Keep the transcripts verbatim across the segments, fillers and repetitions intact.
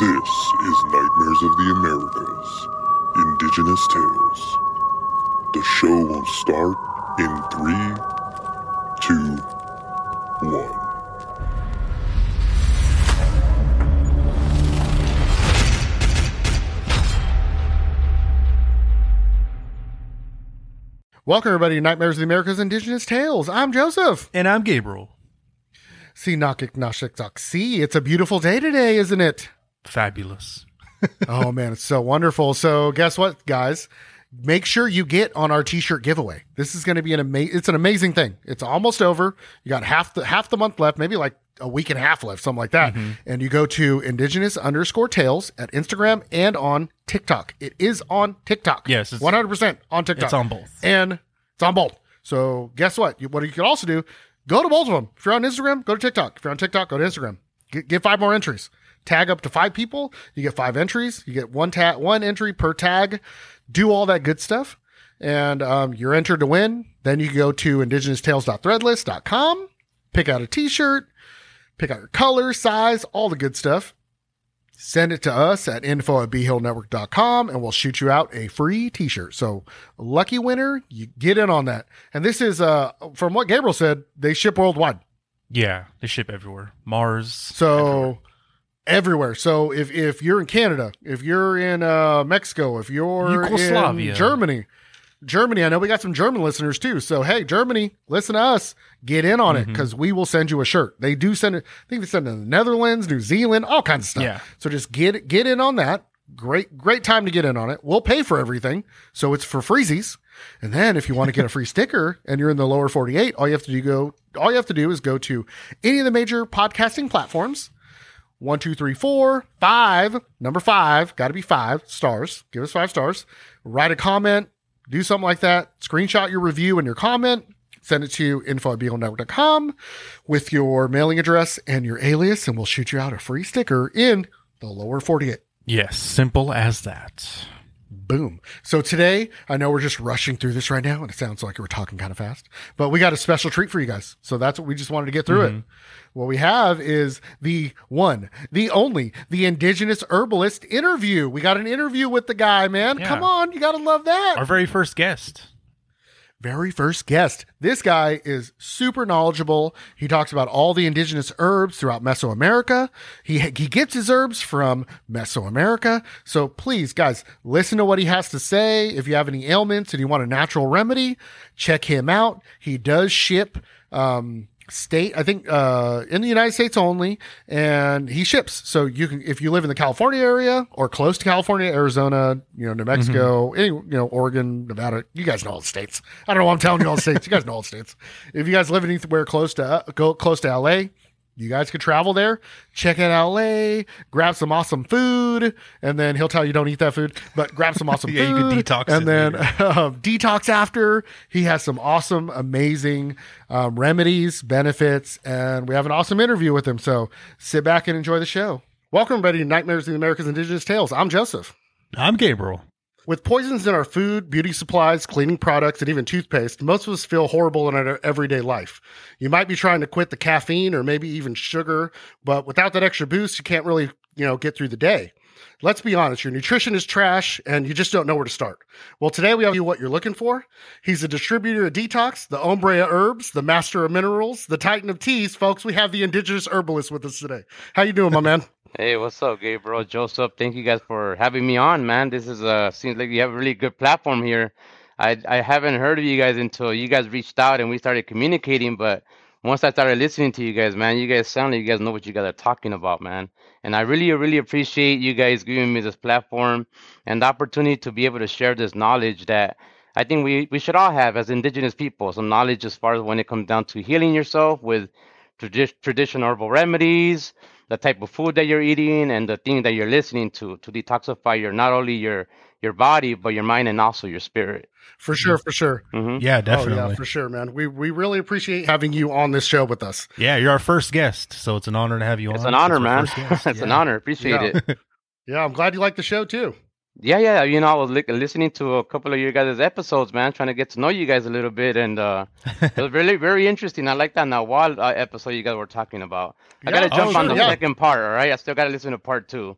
This is Nightmares of the Americas, Indigenous Tales. The show will start in three, two, one. Welcome, everybody, to Nightmares of the Americas Indigenous Tales. I'm Joseph. And I'm Gabriel. See, Nakik Nashik See, it's a beautiful day today, isn't it? Fabulous. Oh, man, it's so wonderful. So guess what, guys? Make sure you get on our t-shirt giveaway. This is going to be an amazing, it's an amazing thing. It's almost over. You got half the, half the month left, maybe like a week and a half left, something like that. Mm-hmm. And you go to indigenous underscore tales at Instagram and on TikTok. It is on TikTok. Yes. It's, one hundred percent on TikTok. It's on both. And it's on both. So guess what? You, what you can also do, go to both of them. If you're on Instagram, go to TikTok. If you're on TikTok, go to Instagram. Get, get five more entries. Tag up to five people. You get five entries. You get one tag, one entry per tag. Do all that good stuff. And um, you're entered to win. Then you go to indigenous tales dot threadless dot com. Pick out a t-shirt. Pick out your color, size, all the good stuff. Send it to us at info at b hill network dot com and we'll shoot you out a free t-shirt. So lucky winner, you get in on that. And this is, uh, from what Gabriel said, they ship worldwide. Yeah, they ship everywhere. Mars. So everywhere. everywhere. So if, if you're in Canada, if you're in uh, Mexico, if you're in Germany, Germany, I know we got some German listeners too. So, hey, Germany, listen to us. Get in on mm-hmm. it because we will send you a shirt. They do send it. I think they send it to the Netherlands, New Zealand, all kinds of stuff. Yeah. So just get get in on that. Great, great time to get in on it. We'll pay for everything. So it's for freezies. And then if you want to get a free sticker and you're in the lower forty-eight, all you have to do go all you have to do is go to any of the major podcasting platforms. One, two, three, four, five, number five, got to be five stars. Give us five stars. Write a comment. Do something like that. Screenshot your review and your comment. Send it to info at b hill network dot com with your mailing address and your alias, and we'll shoot you out a free sticker in the lower forty-eight. Yes, simple as that. Boom. So today, I know we're just rushing through this right now, and it sounds like we're talking kind of fast, but we got a special treat for you guys. So that's what we just wanted to get through mm-hmm. it. What we have is the one, the only, the Indigenous Herbalist interview. We got an interview with the guy, man. Yeah. Come on. You got to love that. Our very first guest. Very first guest. This guy is super knowledgeable. He talks about all the indigenous herbs throughout Mesoamerica. He he gets his herbs from Mesoamerica. So please, guys, listen to what he has to say. If you have any ailments and you want a natural remedy, check him out. He does ship um state, I think, uh, in the United States only, and he ships. So you can, if you live in the California area or close to California, Arizona, you know, New Mexico, mm-hmm. any, you know, Oregon, Nevada, you guys know all the states. I don't know why I'm telling you all the states. You guys know all the states. If you guys live anywhere close to, uh, go close to L A, you guys could travel there, check out L A, grab some awesome food, and then he'll tell you don't eat that food, but grab some awesome yeah, food. You can detox. And then uh, detox after. He has some awesome, amazing um, remedies, benefits, and we have an awesome interview with him. So sit back and enjoy the show. Welcome, everybody, to Nightmares of the Americas Indigenous Tales. I'm Joseph. I'm Gabriel. With poisons in our food, beauty supplies, cleaning products, and even toothpaste, most of us feel horrible in our everyday life. You might be trying to quit the caffeine or maybe even sugar, but without that extra boost, you can't really, you know, get through the day. Let's be honest, your nutrition is trash and you just don't know where to start. Well, today we have you what you're looking for. He's a distributor of detox, the hombre of herbs, the master of minerals, the titan of teas. Folks, we have the indigenous herbalist with us today. How you doing, my man? Hey, what's up, Gabriel, Joseph? Thank you guys for having me on, man. This is uh seems like you have a really good platform here. I I haven't heard of you guys until you guys reached out and we started communicating, but once I started listening to you guys, man, you guys sound like you guys know what you guys are talking about, man. And I really, really appreciate you guys giving me this platform and the opportunity to be able to share this knowledge that I think we, we should all have as indigenous people, some knowledge as far as when it comes down to healing yourself with tradi- traditional herbal remedies, the type of food that you're eating, and the thing that you're listening to to detoxify your not only your your body but your mind and also your spirit. For sure, for sure. Mm-hmm. Yeah, definitely. Oh, yeah, for sure, man. We we really appreciate having you on this show with us. Yeah, you're our first guest, so it's an honor to have you it's on. An honor, it's man. It's yeah. an honor. Appreciate yeah. it. Yeah, I'm glad you like the show too. Yeah, yeah. You know, I was li- listening to a couple of your guys' episodes, man, trying to get to know you guys a little bit, and uh, it was really, very interesting. I like that Nahual uh, episode you guys were talking about. I Yeah, got to jump oh, on sure, the yeah. second part, all right? I still got to listen to part two.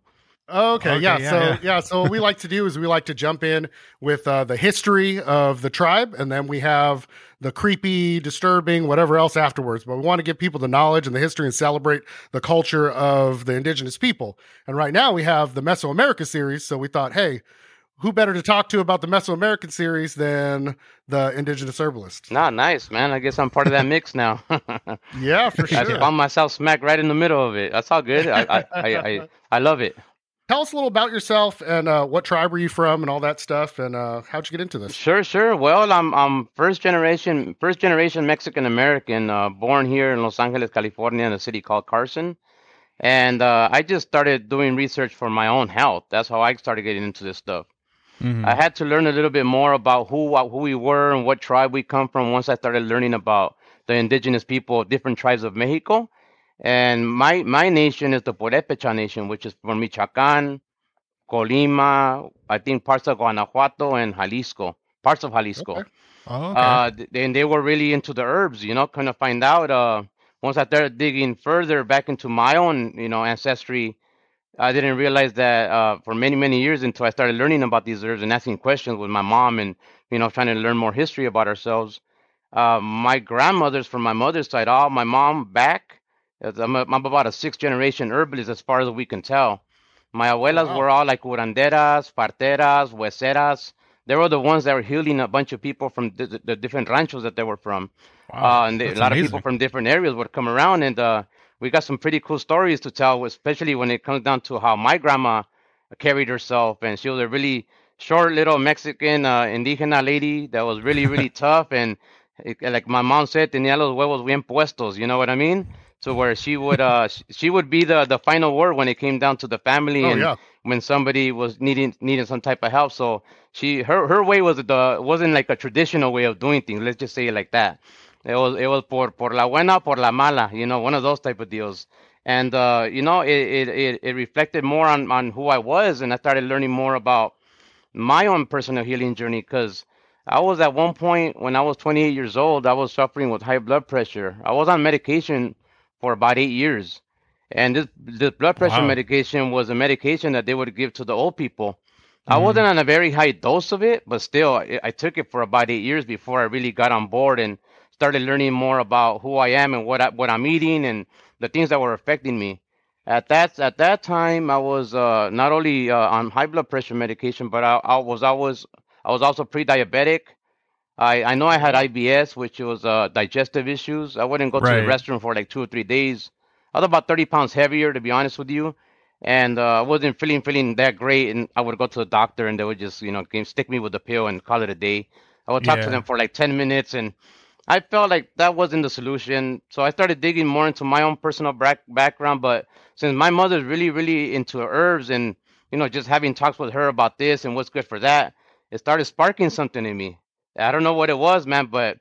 Okay, Okay, yeah. yeah, So yeah. yeah, so what we like to do is we like to jump in with uh, the history of the tribe, and then we have the creepy, disturbing, whatever else afterwards. But we want to give people the knowledge and the history and celebrate the culture of the indigenous people. And right now we have the Mesoamerica series, so we thought, hey, who better to talk to about the Mesoamerican series than the indigenous herbalist? Nah, nice, man. I guess I'm part of that mix now. Yeah, for I sure. found myself smack right in the middle of it. That's all good. I I I, I, I love it. Tell us a little about yourself and uh, what tribe were you from and all that stuff, and uh, how'd you get into this? Sure, sure. Well, I'm I'm first generation first generation Mexican American, uh, born here in Los Angeles, California, in a city called Carson. And uh, I just started doing research for my own health. That's how I started getting into this stuff. I Hmm. had to learn a little bit more about who who we were and what tribe we come from once I started learning about the indigenous people of different tribes of Mexico. And my my nation is the Purepecha Nation, which is from Michoacan, Colima, I think parts of Guanajuato and Jalisco, parts of Jalisco. Okay. Oh, okay. Uh, th- and they were really into the herbs, you know, kind of find out. Uh, once I started digging further back into my own, you know, ancestry, I didn't realize that uh, for many, many years until I started learning about these herbs and asking questions with my mom and, you know, trying to learn more history about ourselves. Uh, my grandmothers from my mother's side, all my mom back, uh, I'm, a, I'm about a sixth generation herbalist as far as we can tell. My Oh, abuelas wow. were all like curanderas, parteras, hueseras. They were the ones that were healing a bunch of people from the, the, the different ranchos that they were from. Wow, Uh, and they, a that's lot of people amazing. from different areas would come around, and uh, we got some pretty cool stories to tell, especially when it comes down to how my grandma carried herself. And she was a really short little Mexican uh, indigena lady that was really, really tough. And it, like my mom said, tenía los huevos bien puestos, you know what I mean? So where she would uh sh- she would be the the final word when it came down to the family Oh, and yeah. when somebody was needing needing some type of help. So she her her way was the wasn't like a traditional way of doing things. Let's just say it like that. It was it was por por la buena, por la mala, you know, one of those type of deals. And uh, you know, it, it it it reflected more on on who I was, and I started learning more about my own personal healing journey because I was at one point when I was twenty-eight years old, I was suffering with high blood pressure. I was on medication for about eight years. And this, this blood pressure Wow. medication was a medication that they would give to the old people. I Hmm. wasn't on a very high dose of it, but still, I, I took it for about eight years before I really got on board and started learning more about who I am and what I, what I'm eating and the things that were affecting me. At that at that time, I was uh, not only uh, on high blood pressure medication, but I, I was always I was also pre-diabetic. I, I know I Oh, had wow. I B S, which was uh, digestive issues. I wouldn't go to the Right. restroom for like two or three days. I was about thirty pounds heavier, to be honest with you, and uh, I wasn't feeling feeling that great. And I would go to the doctor, and they would just you know give, stick me with the pill and call it a day. I would talk to them Yeah. for like ten minutes, and I felt like that wasn't the solution. So I started digging more into my own personal back, background. But since my mother's really, really into herbs and, you know, just having talks with her about this and what's good for that, it started sparking something in me. I don't know what it was, man, but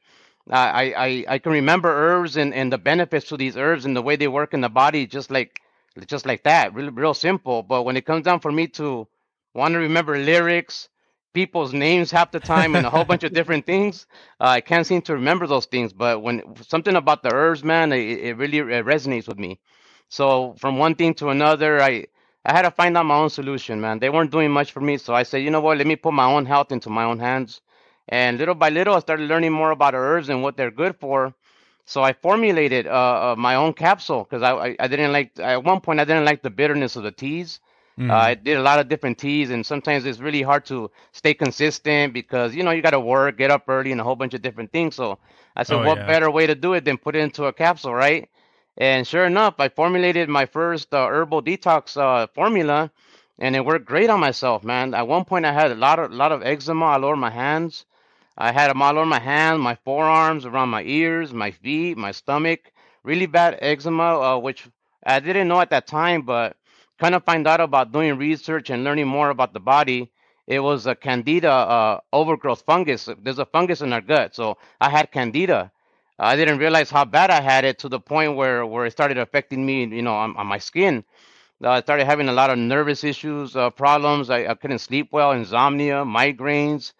I, I, I can remember herbs and, and the benefits to these herbs and the way they work in the body, just like, just like that, really, real simple. But when it comes down for me to want to remember lyrics, people's names half the time, and a whole bunch of different things, uh, I can't seem to remember those things, but when something about the herbs, man, it, it really uh, resonates with me. So from one thing to another, I I had to find out my own solution, man. They weren't doing much for me, so I said, you know what? Let me put my own health into my own hands. And little by little, I started learning more about herbs and what they're good for. So I formulated uh, uh, my own capsule because I, I I didn't like at one point I didn't like the bitterness of the teas. Uh, I Hmm. did a lot of different teas, and sometimes it's really hard to stay consistent because you know you got to work, get up early, and a whole bunch of different things. So I said, Oh, what yeah. better way to do it than put it into a capsule, right? And sure enough, I formulated my first uh, herbal detox uh, formula, and it worked great on myself, man. At one point, I had a lot of lot of eczema all over my hands. I had them all over my hands, my forearms, around my ears, my feet, my stomach. Really bad eczema, uh, which I didn't know at that time, but kind of find out about doing research and learning more about the body. It was a candida uh, overgrowth fungus. There's a fungus in our gut, so I had candida. I didn't realize how bad I had it to the point where, where it started affecting me, you know, on, on my skin. Uh, I started having a lot of nervous issues, uh, problems. I, I couldn't sleep well, insomnia, migraines.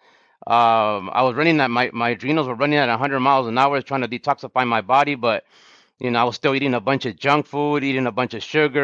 Um, I was running at my, my adrenals were running at one hundred miles an hour trying to detoxify my body, but you know, I was still eating a bunch of junk food, eating a bunch of sugar,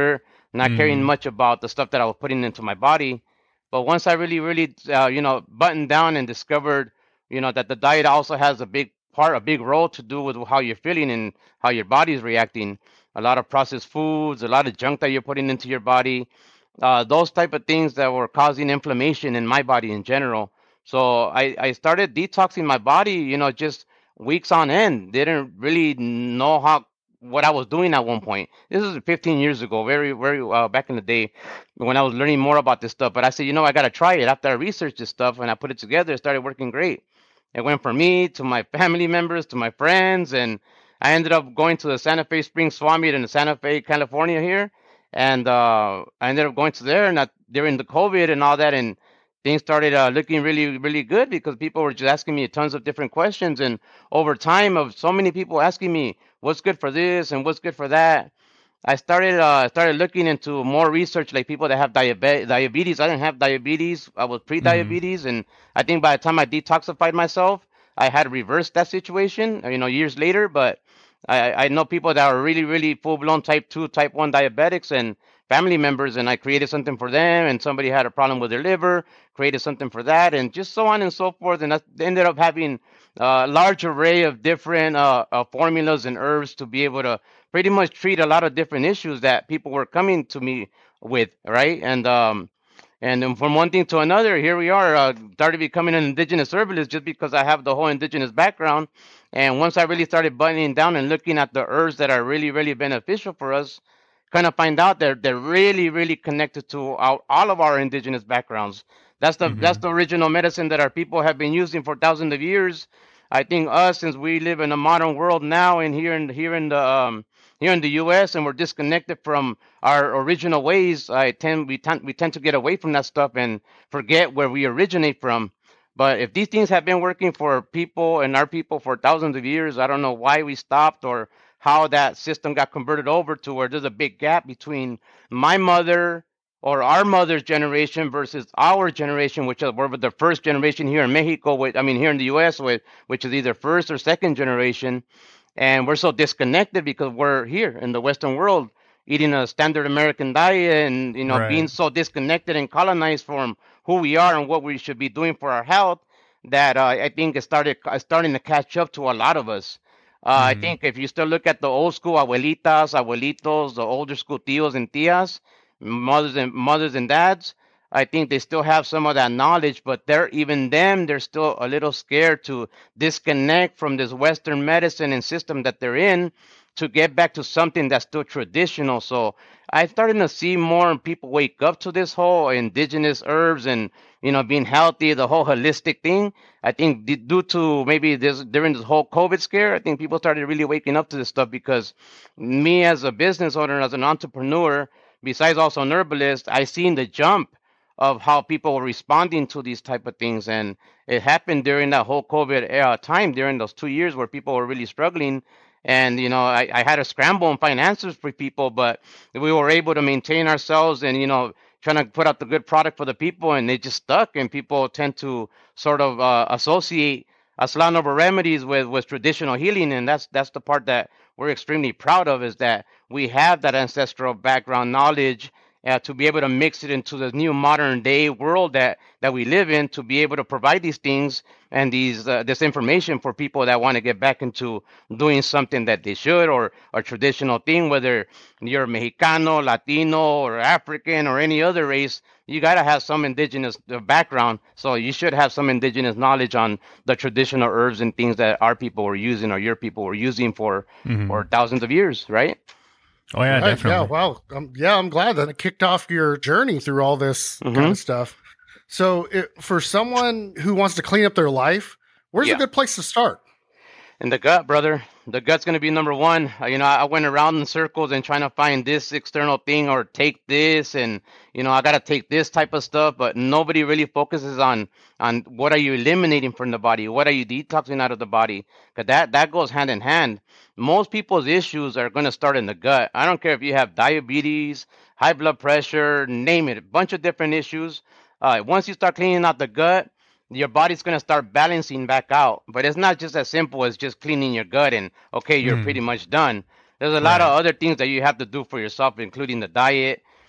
not caring Mm. much about the stuff that I was putting into my body. But once I really, really, uh, you know, buttoned down and discovered, you know, that the diet also has a big part, a big role to do with how you're feeling and how your body is reacting. A lot of processed foods, a lot of junk that you're putting into your body, uh, those type of things that were causing inflammation in my body in general. So I, I started detoxing my body, you know, just weeks on end. Didn't really know how what I was doing at one point. This is fifteen years ago, very, very uh, back in the day when I was learning more about this stuff. But I said, you know, I got to try it. After I researched this stuff and I put it together, it started working great. It went from me to my family members to my friends, and I ended up going to the Santa Fe Springs Swap Meet in Santa Fe, California here, and uh, I ended up going to there, and that, during the COVID and all that, and things started uh, looking really, really good because people were just asking me tons of different questions, and over time of so many people asking me what's good for this and what's good for that, I started uh, started looking into more research, like people that have diabe- diabetes. I didn't have diabetes. I was Mm. pre-diabetes, and I think by the time I detoxified myself, I had reversed that situation. You know, years later. But I, I know people that are really, really full-blown type two, type one diabetics, and family members, and I created something for them. And somebody had a problem with their liver, created something for that, and just so on and so forth. And that ended up having a large array of different uh, uh, formulas and herbs to be able to pretty much treat a lot of different issues that people were coming to me with, right? And um, and then from one thing to another, here we are, uh, started becoming an indigenous herbalist just because I have the whole indigenous background. And once I really started buttoning down and looking at the herbs that are really, really beneficial for us, kind of find out that they're really, really connected to our, all of our indigenous backgrounds. That's the that's Mhm. the original medicine that our people have been using for thousands of years. I think us, since we live in a modern world now, and here in here in the um, here in the U S, and we're disconnected from our original ways, I tend we tend we tend to get away from that stuff and forget where we originate from. But if these things have been working for people and our people for thousands of years, I don't know why we stopped or how that system got converted over to where there's a big gap between my mother or our mother's generation versus our generation, which are, we're the first generation here in Mexico, with, I mean, here in the U S, with, which is either first or second generation. And we're so disconnected because we're here in the Western world eating a standard American diet and, you know, being Right. so disconnected and colonized from who we are and what we should be doing for our health that uh, I think it started uh, starting to catch up to a lot of us. Uh, I Mhm. think if you still look at the old school abuelitas, abuelitos, the older school tios and tias, mothers and mothers and dads, I think they still have some of that knowledge, but they're even them, they're still a little scared to disconnect from this Western medicine and system that they're in to get back to something that's still traditional. So I'm starting to see more people wake up to this whole indigenous herbs and, you know, being healthy, the whole holistic thing. I think d- due to maybe this during this whole COVID scare, I think people started really waking up to this stuff because me as a business owner, as an entrepreneur, besides also an herbalist, I seen the jump of how people were responding to these type of things, and it happened during that whole COVID era time, during those two years where people were really struggling. And you know, I, I had to scramble and find answers for people, but we were able to maintain ourselves and, you know, trying to put out the good product for the people, and it just stuck. And people tend to sort of uh, associate Aslan over remedies with with traditional healing, and that's that's the part that we're extremely proud of, is that we have that ancestral background knowledge uh, to be able to mix it into the new modern day world that that we live in, to be able to provide these things and these uh, this information for people that want to get back into doing something that they should, or a traditional thing, whether you're Mexicano, Latino, or African, or any other race. You got to have some indigenous uh, background, so you should have some indigenous knowledge on the traditional herbs and things that our people were using or your people were using for for Mhm. thousands of years, right? Oh yeah, Right. Yeah. definitely. Wow. Um, yeah. I'm glad that it kicked off your journey through all this kind Mm-hmm. of stuff. So, it, for someone who wants to clean up their life, where's a Yeah. good place to start? In the gut, brother. The gut's going to be number one. Uh, You know, I went around in circles and trying to find this external thing or take this, and you know, I got to take this type of stuff, but nobody really focuses on on what are you eliminating from the body, what are you detoxing out of the body, because that that goes hand in hand. Most people's issues are going to start in the gut. I don't care if you have diabetes, high blood pressure, name it, a bunch of different issues. Uh, once you start cleaning out the gut, your body's going to start balancing back out. But it's not just as simple as just cleaning your gut and, okay, you're pretty Mhm. much done. There's a lot of Right. other things that you have to do for yourself, including the diet.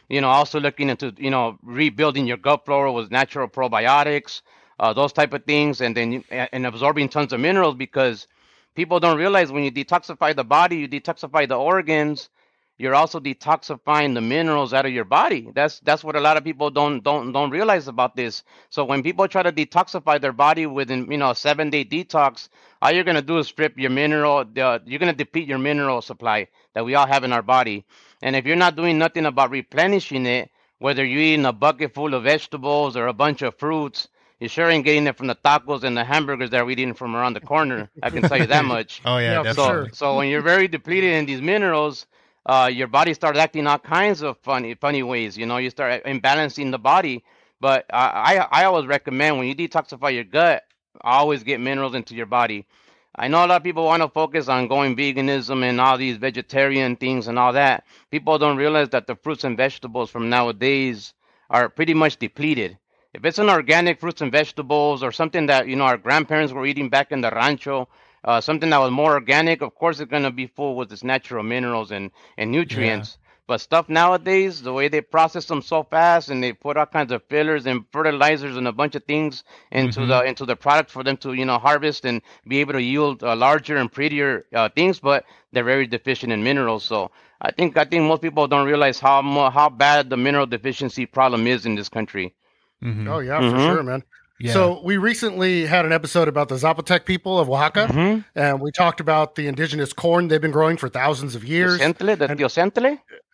You know, also looking into, you know, rebuilding your gut flora with natural probiotics, uh, those type of things, and then you, and absorbing tons of minerals because people don't realize when you detoxify the body, you detoxify the organs, you're also detoxifying the minerals out of your body. That's that's what a lot of people don't don't don't realize about this. So when people try to detoxify their body within, you know, a seven day detox, all you're gonna do is strip your mineral. The, you're gonna deplete your mineral supply that we all have in our body. And if you're not doing nothing about replenishing it, whether you're eating a bucket full of vegetables or a bunch of fruits, you sure ain't getting it from the tacos and the hamburgers that we're eating from around the corner. I can tell you that much. Oh yeah, Yeah, for definitely. sure. So when you're very depleted in these minerals, uh, your body starts acting all kinds of funny, funny ways. You know, you start imbalancing the body. But I, I, I always recommend when you detoxify your gut, always get minerals into your body. I know a lot of people want to focus on going veganism and all these vegetarian things and all that. People don't realize that the fruits and vegetables from nowadays are pretty much depleted. If it's an organic fruits and vegetables or something that, you know, our grandparents were eating back in the rancho, uh, something that was more organic, of course it's going to be full with its natural minerals and, and Yeah. nutrients. But stuff nowadays, the way they process them so fast and they put all kinds of fillers and fertilizers and a bunch of things into hmm the into the product for them to, you know, harvest and be able to yield uh, larger and prettier uh, things, but they're very deficient in minerals. So I think I think most people don't realize how mo- how bad the mineral deficiency problem is in this country. hmm Oh yeah, for Mm-hmm. sure, man. Yeah. So we recently had an episode about the Zapotec people of Oaxaca, Mm-hmm. and we talked about the indigenous corn they've been growing for thousands of years. Tiocentle, the And tiocentle?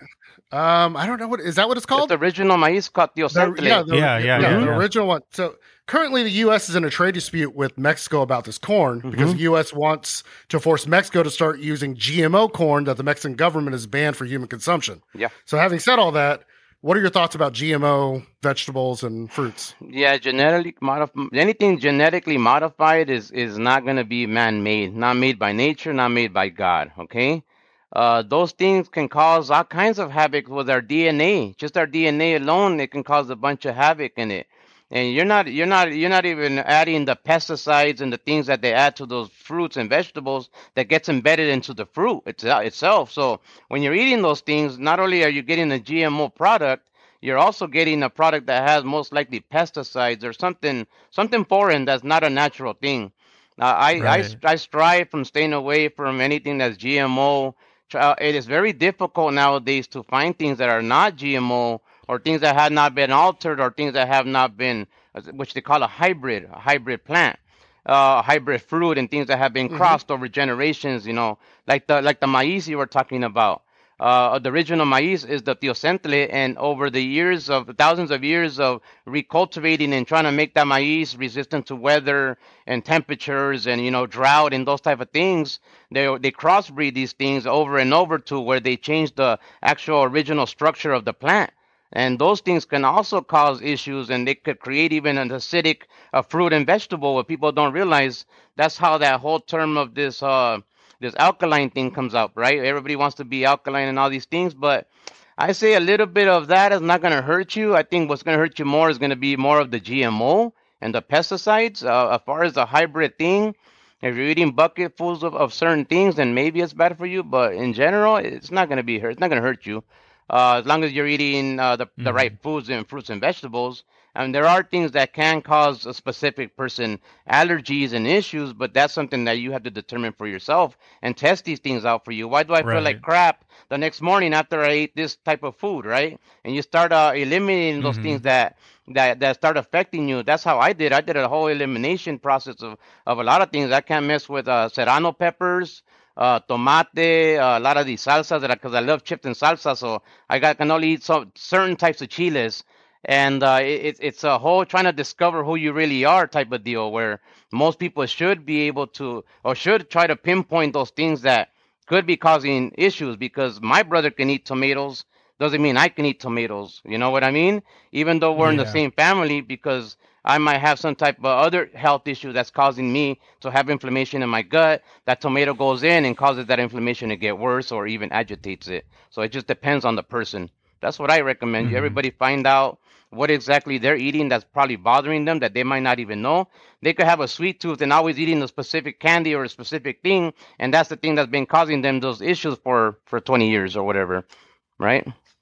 um, I don't know what is that what it's It's called? the original maize called The, tiocentle. yeah, the, Yeah, yeah, yeah, yeah, the yeah. original one. So currently, the U S is in a trade dispute with Mexico about this corn because Mm-hmm. the U S wants to force Mexico to start using G M O corn that the Mexican government has banned for human consumption. Yeah. So, having said all that, what are your thoughts about G M O vegetables and fruits? Yeah, genetically modif- anything genetically modified is is not going to be man-made, not made by nature, not made by God, okay? Uh, those things can cause all kinds of havoc with our D N A. Just our D N A alone, it can cause a bunch of havoc in it. And you're not you're not you're not even adding the pesticides and the things that they add to those fruits and vegetables that gets embedded into the fruit it's, itself. So when you're eating those things, not only are you getting a G M O product, you're also getting a product that has most likely pesticides or something something foreign that's not a natural thing. Uh, I, I Right. I strive from staying away from anything that's G M O. Tr- Uh, it is very difficult nowadays to find things that are not G M O or things that have not been altered or things that have not been, uh, which they call a hybrid, a hybrid plant, uh, hybrid fruit, and things that have been Hmm. crossed over generations. You know, like the like the maize you were talking about. Uh, the original maize is the tiocentle, and over the years of thousands of years of recultivating and trying to make that maize resistant to weather and temperatures and, you know, drought and those type of things, they they crossbreed these things over and over to where they change the actual original structure of the plant. And those things can also cause issues, and they could create even an acidic uh, fruit and vegetable. What people don't realize, that's how that whole term of this uh, this alkaline thing comes up, right? Everybody wants to be alkaline and all these things, but I say a little bit of that is not going to hurt you. I think what's going to hurt you more is going to be more of the G M O and the pesticides. Uh, as far as the hybrid thing, if you're eating bucketfuls of, of certain things, then maybe it's bad for you. But in general, it's not going to be hurt. It's not going to hurt you, uh, as long as you're eating uh, the the hmm right foods and fruits and vegetables. And there are things that can cause a specific person allergies and issues, but that's something that you have to determine for yourself and test these things out for you. Why do I feel like Right. crap the next morning after I ate this type of food, right? And you start uh, eliminating those hmm things that that that start affecting you. That's how I did. I did a whole elimination process of of a lot of things. I can't mess with uh, serrano peppers, uh, tomate, uh, a lot of these salsas that because I, 'cause I love chips and salsa, so I got can only eat some certain types of chiles. And uh, it, it's it's a whole trying to discover who you really are type of deal where most people should be able to or should try to pinpoint those things that could be causing issues because my brother can eat tomatoes doesn't mean I can eat tomatoes. You know what I mean? Even though we're in the Yeah. same family, because I might have some type of other health issue that's causing me to have inflammation in my gut. That tomato goes in and causes that inflammation to get worse or even agitates it. So it just depends on the person. That's what I recommend. You hmm everybody find out what exactly they're eating that's probably bothering them that they might not even know. They could have a sweet tooth and always eating a specific candy or a specific thing, and that's the thing that's been causing them those issues for for twenty years or whatever, right?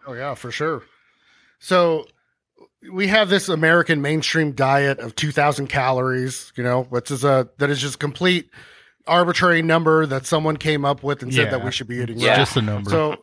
Oh yeah, for sure. So we have this American mainstream diet of two thousand calories, you know, which is a that is just complete arbitrary number that someone came up with and said Yeah. that we should be eating. It's Yeah. just a number. So,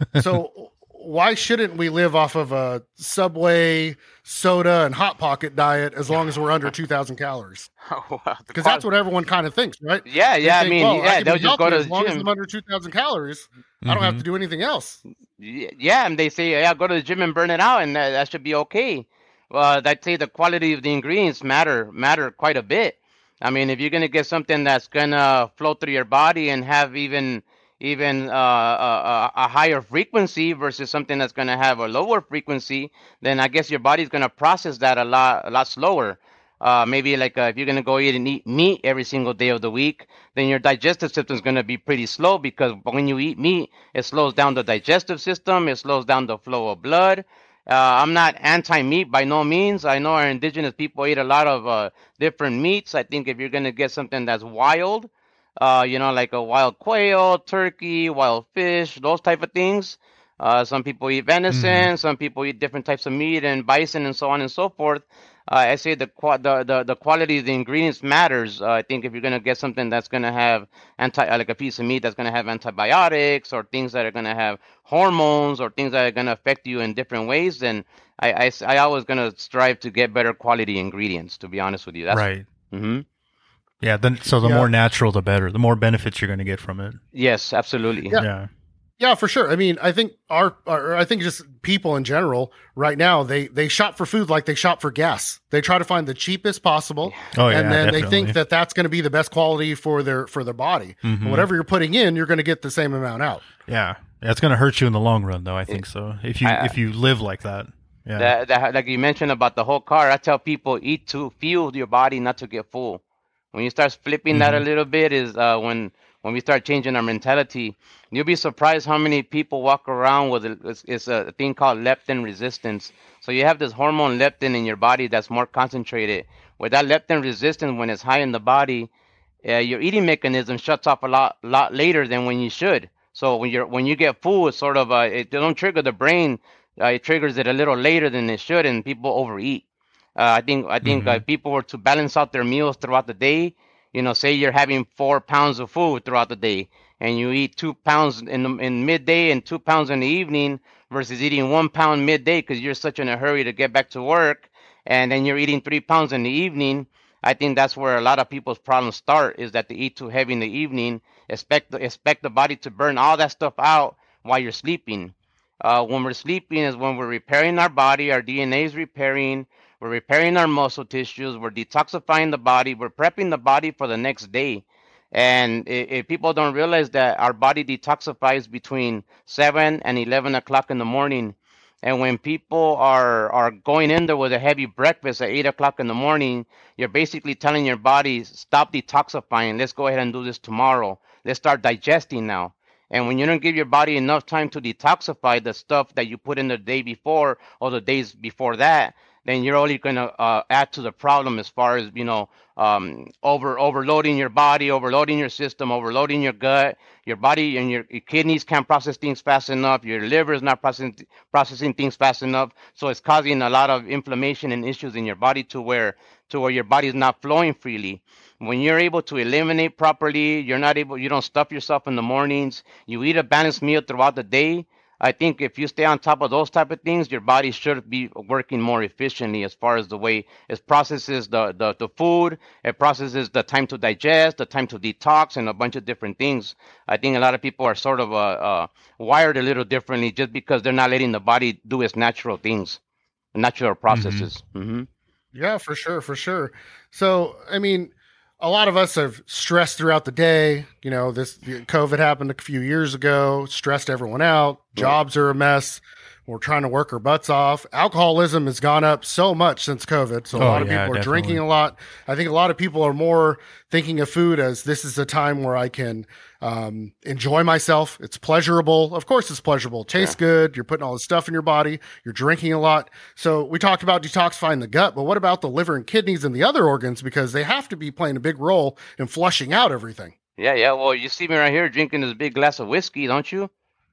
so why shouldn't we live off of a Subway, soda, and Hot Pocket diet as long as we're under two thousand calories? Because that's what everyone kind of thinks, right? Yeah, They yeah. I think, mean, well, yeah, can they'll be just go healthy to as the long as gym. I'm under two thousand calories. I don't have to do anything else. Y- Yeah, and they say, yeah, go to the gym and burn it out, and that, that should be okay. Well, I'd say the quality of the ingredients matter matter quite a bit. I mean, if you're gonna get something that's gonna flow through your body and have even even uh, a, a a higher frequency versus something that's gonna have a lower frequency, then I guess your body's gonna process that a lot a lot slower. Uh, maybe like uh, if you're gonna go eat and eat meat every single day of the week, then your digestive system is gonna be pretty slow because when you eat meat, it slows down the digestive system, it slows down the flow of blood. Uh, I'm not anti-meat by no means. I know our indigenous people eat a lot of uh, different meats. I think if you're gonna get something that's wild, uh, you know, like a wild quail, turkey, wild fish, those type of things. Uh, some people eat venison, some people eat different types of meat and bison and so on and so forth. Uh, I say the, qua- the the the quality of the ingredients matters. Uh, I think if you're gonna get something that's gonna have anti uh, like a piece of meat that's gonna have antibiotics or things that are gonna have hormones or things that are gonna affect you in different ways, then I I, s- I always gonna strive to get better quality ingredients. To be honest with you, that's right. hmm Yeah. Then, so the Yeah. more natural, the better. The more benefits you're going to get from it. Yes, absolutely. Yeah. Yeah. Yeah, for sure. I mean, I think our, our, I think just people in general right now, they, they shop for food like they shop for gas. They try to find the cheapest possible. Oh, yeah. and then they definitely. think that that's going to be the best quality for their, for their body. Mhm. And whatever you're putting in, you're going to get the same amount out. Yeah. That's going to hurt you in the long run, though. I think so. If you I- if you live like that. Yeah. That, that like you mentioned about the whole car, I tell people eat to fuel your body, not to get full. When you start flipping that a little bit, is uh, when when we start changing our mentality. You'll be surprised how many people walk around with a, it's, it's a thing called leptin resistance. So you have this hormone leptin in your body that's more concentrated. With that leptin resistance, when it's high in the body, uh, your eating mechanism shuts off a lot lot later than when you should. So when you're when you get full, it's sort of uh, it don't trigger the brain. Uh, it triggers it a little later than it should, and people overeat. Uh, I think I think uh, if people were to balance out their meals throughout the day, you know, say you're having four pounds of food throughout the day, and you eat two pounds in the, in midday and two pounds in the evening, versus eating one pound midday because you're such in a hurry to get back to work, and then you're eating three pounds in the evening. I think that's where a lot of people's problems start, is that they eat too heavy in the evening, expect the, expect the body to burn all that stuff out while you're sleeping. Uh, when we're sleeping is when we're repairing our body, our D N A is repairing, we're repairing our muscle tissues, we're detoxifying the body, we're prepping the body for the next day. And if, if people don't realize that our body detoxifies between seven and eleven o'clock in the morning, and when people are, are going in there with a heavy breakfast at eight o'clock in the morning, you're basically telling your body, stop detoxifying, let's go ahead and do this tomorrow. Let's start digesting now. And when you don't give your body enough time to detoxify the stuff that you put in the day before or the days before that, then you're only going to uh, add to the problem as far as, you know, um, over overloading your body, overloading your system, overloading your gut. Your body and your, your kidneys can't process things fast enough. Your liver is not processing processing things fast enough. So it's causing a lot of inflammation and issues in your body to where to where your body is not flowing freely. When you're able to eliminate properly, you're not able, you don't stuff yourself in the mornings, you eat a balanced meal throughout the day. I think if you stay on top of those type of things, your body should be working more efficiently as far as the way it processes the, the, the food, it processes the time to digest, the time to detox, and a bunch of different things. I think a lot of people are sort of uh, uh, wired a little differently just because they're not letting the body do its natural things, natural processes. Mm-hmm. Yeah, for sure, for sure. So, I mean, a lot of us have stressed throughout the day. You know, this COVID happened a few years ago, stressed everyone out. Jobs are a mess. We're trying to work our butts off. Alcoholism has gone up so much since COVID. So a Oh, lot of yeah, people are definitely. drinking a lot. I think a lot of people are more thinking of food as this is a time where I can um, enjoy myself. It's pleasurable. Of course, it's pleasurable. It tastes good. You're putting all this stuff in your body. You're drinking a lot. So we talked about detoxifying the gut, but what about the liver and kidneys and the other organs? Because they have to be playing a big role in flushing out everything. Yeah, yeah. Well, you see me right here drinking this big glass of whiskey, don't you?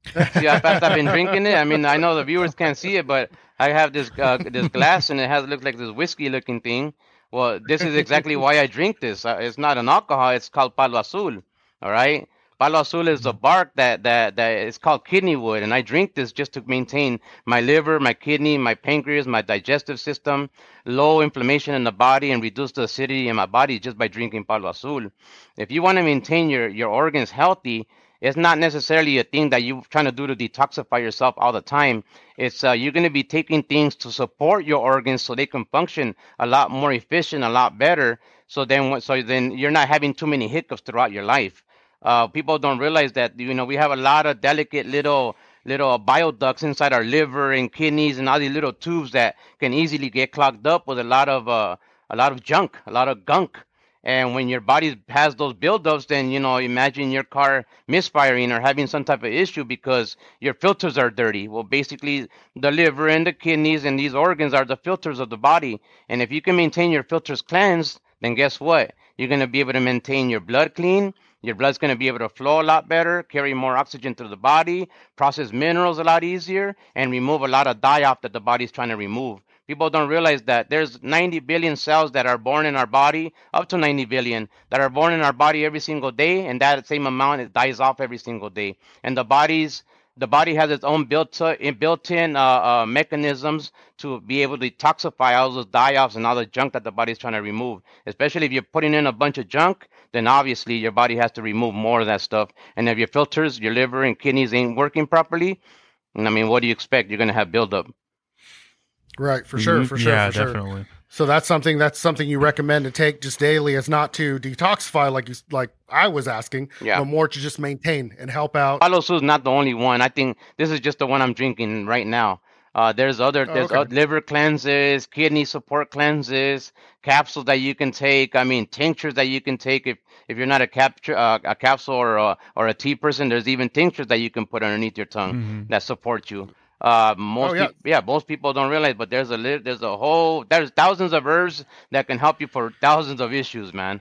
See how fast I've been drinking it? I mean, I know the viewers can't see it, but I have this uh, this glass and it has looks like this whiskey looking thing. Well, this is exactly why I drink this. Uh, it's not an alcohol. It's called Palo Azul. All right. Palo Azul is a bark that that that is called kidney wood, and I drink this just to maintain my liver, my kidney, my pancreas, my digestive system, low inflammation in the body, and reduce the acidity in my body just by drinking Palo Azul. If you want to maintain your your organs healthy, it's not necessarily a thing that you're trying to do to detoxify yourself all the time. It's uh, you're going to be taking things to support your organs so they can function a lot more efficient, a lot better. So then, so then you're not having too many hiccups throughout your life. Uh, people don't realize that, you know, we have a lot of delicate little little bioducts inside our liver and kidneys and all these little tubes that can easily get clogged up with a lot of uh, a lot of junk, a lot of gunk. And when your body has those buildups, then, you know, imagine your car misfiring or having some type of issue because your filters are dirty. Well, basically, the liver and the kidneys and these organs are the filters of the body. And if you can maintain your filters cleansed, then guess what? You're going to be able to maintain your blood clean. Your blood's going to be able to flow a lot better, carry more oxygen through the body, process minerals a lot easier, and remove a lot of die-off that the body's trying to remove. People don't realize that there's ninety billion cells that are born in our body, up to ninety billion, that are born in our body every single day, and that same amount it dies off every single day. And the body's the body has its own built-in built-in uh, uh, mechanisms to be able to detoxify all those die-offs and all the junk that the body's trying to remove. Especially if you're putting in a bunch of junk, then obviously your body has to remove more of that stuff. And if your filters, your liver and kidneys ain't working properly, I mean, what do you expect? You're going to have buildup. Right, for sure, for sure, yeah, for sure. definitely. So that's something that's something you recommend to take just daily, is not to detoxify like you like I was asking, Yeah. but more to just maintain and help out. Palo Azul is not the only one. I think this is just the one I'm drinking right now. Uh, there's other Oh, there's okay. oth- liver cleanses, kidney support cleanses, capsules that you can take. I mean, tinctures that you can take if if you're not a cap uh, a capsule or a, or a tea person. There's even tinctures that you can put underneath your tongue hmm that support you. Uh, most Oh, yeah. peop- yeah, most people don't realize, but there's a li- there's a whole there's thousands of herbs that can help you for thousands of issues, man.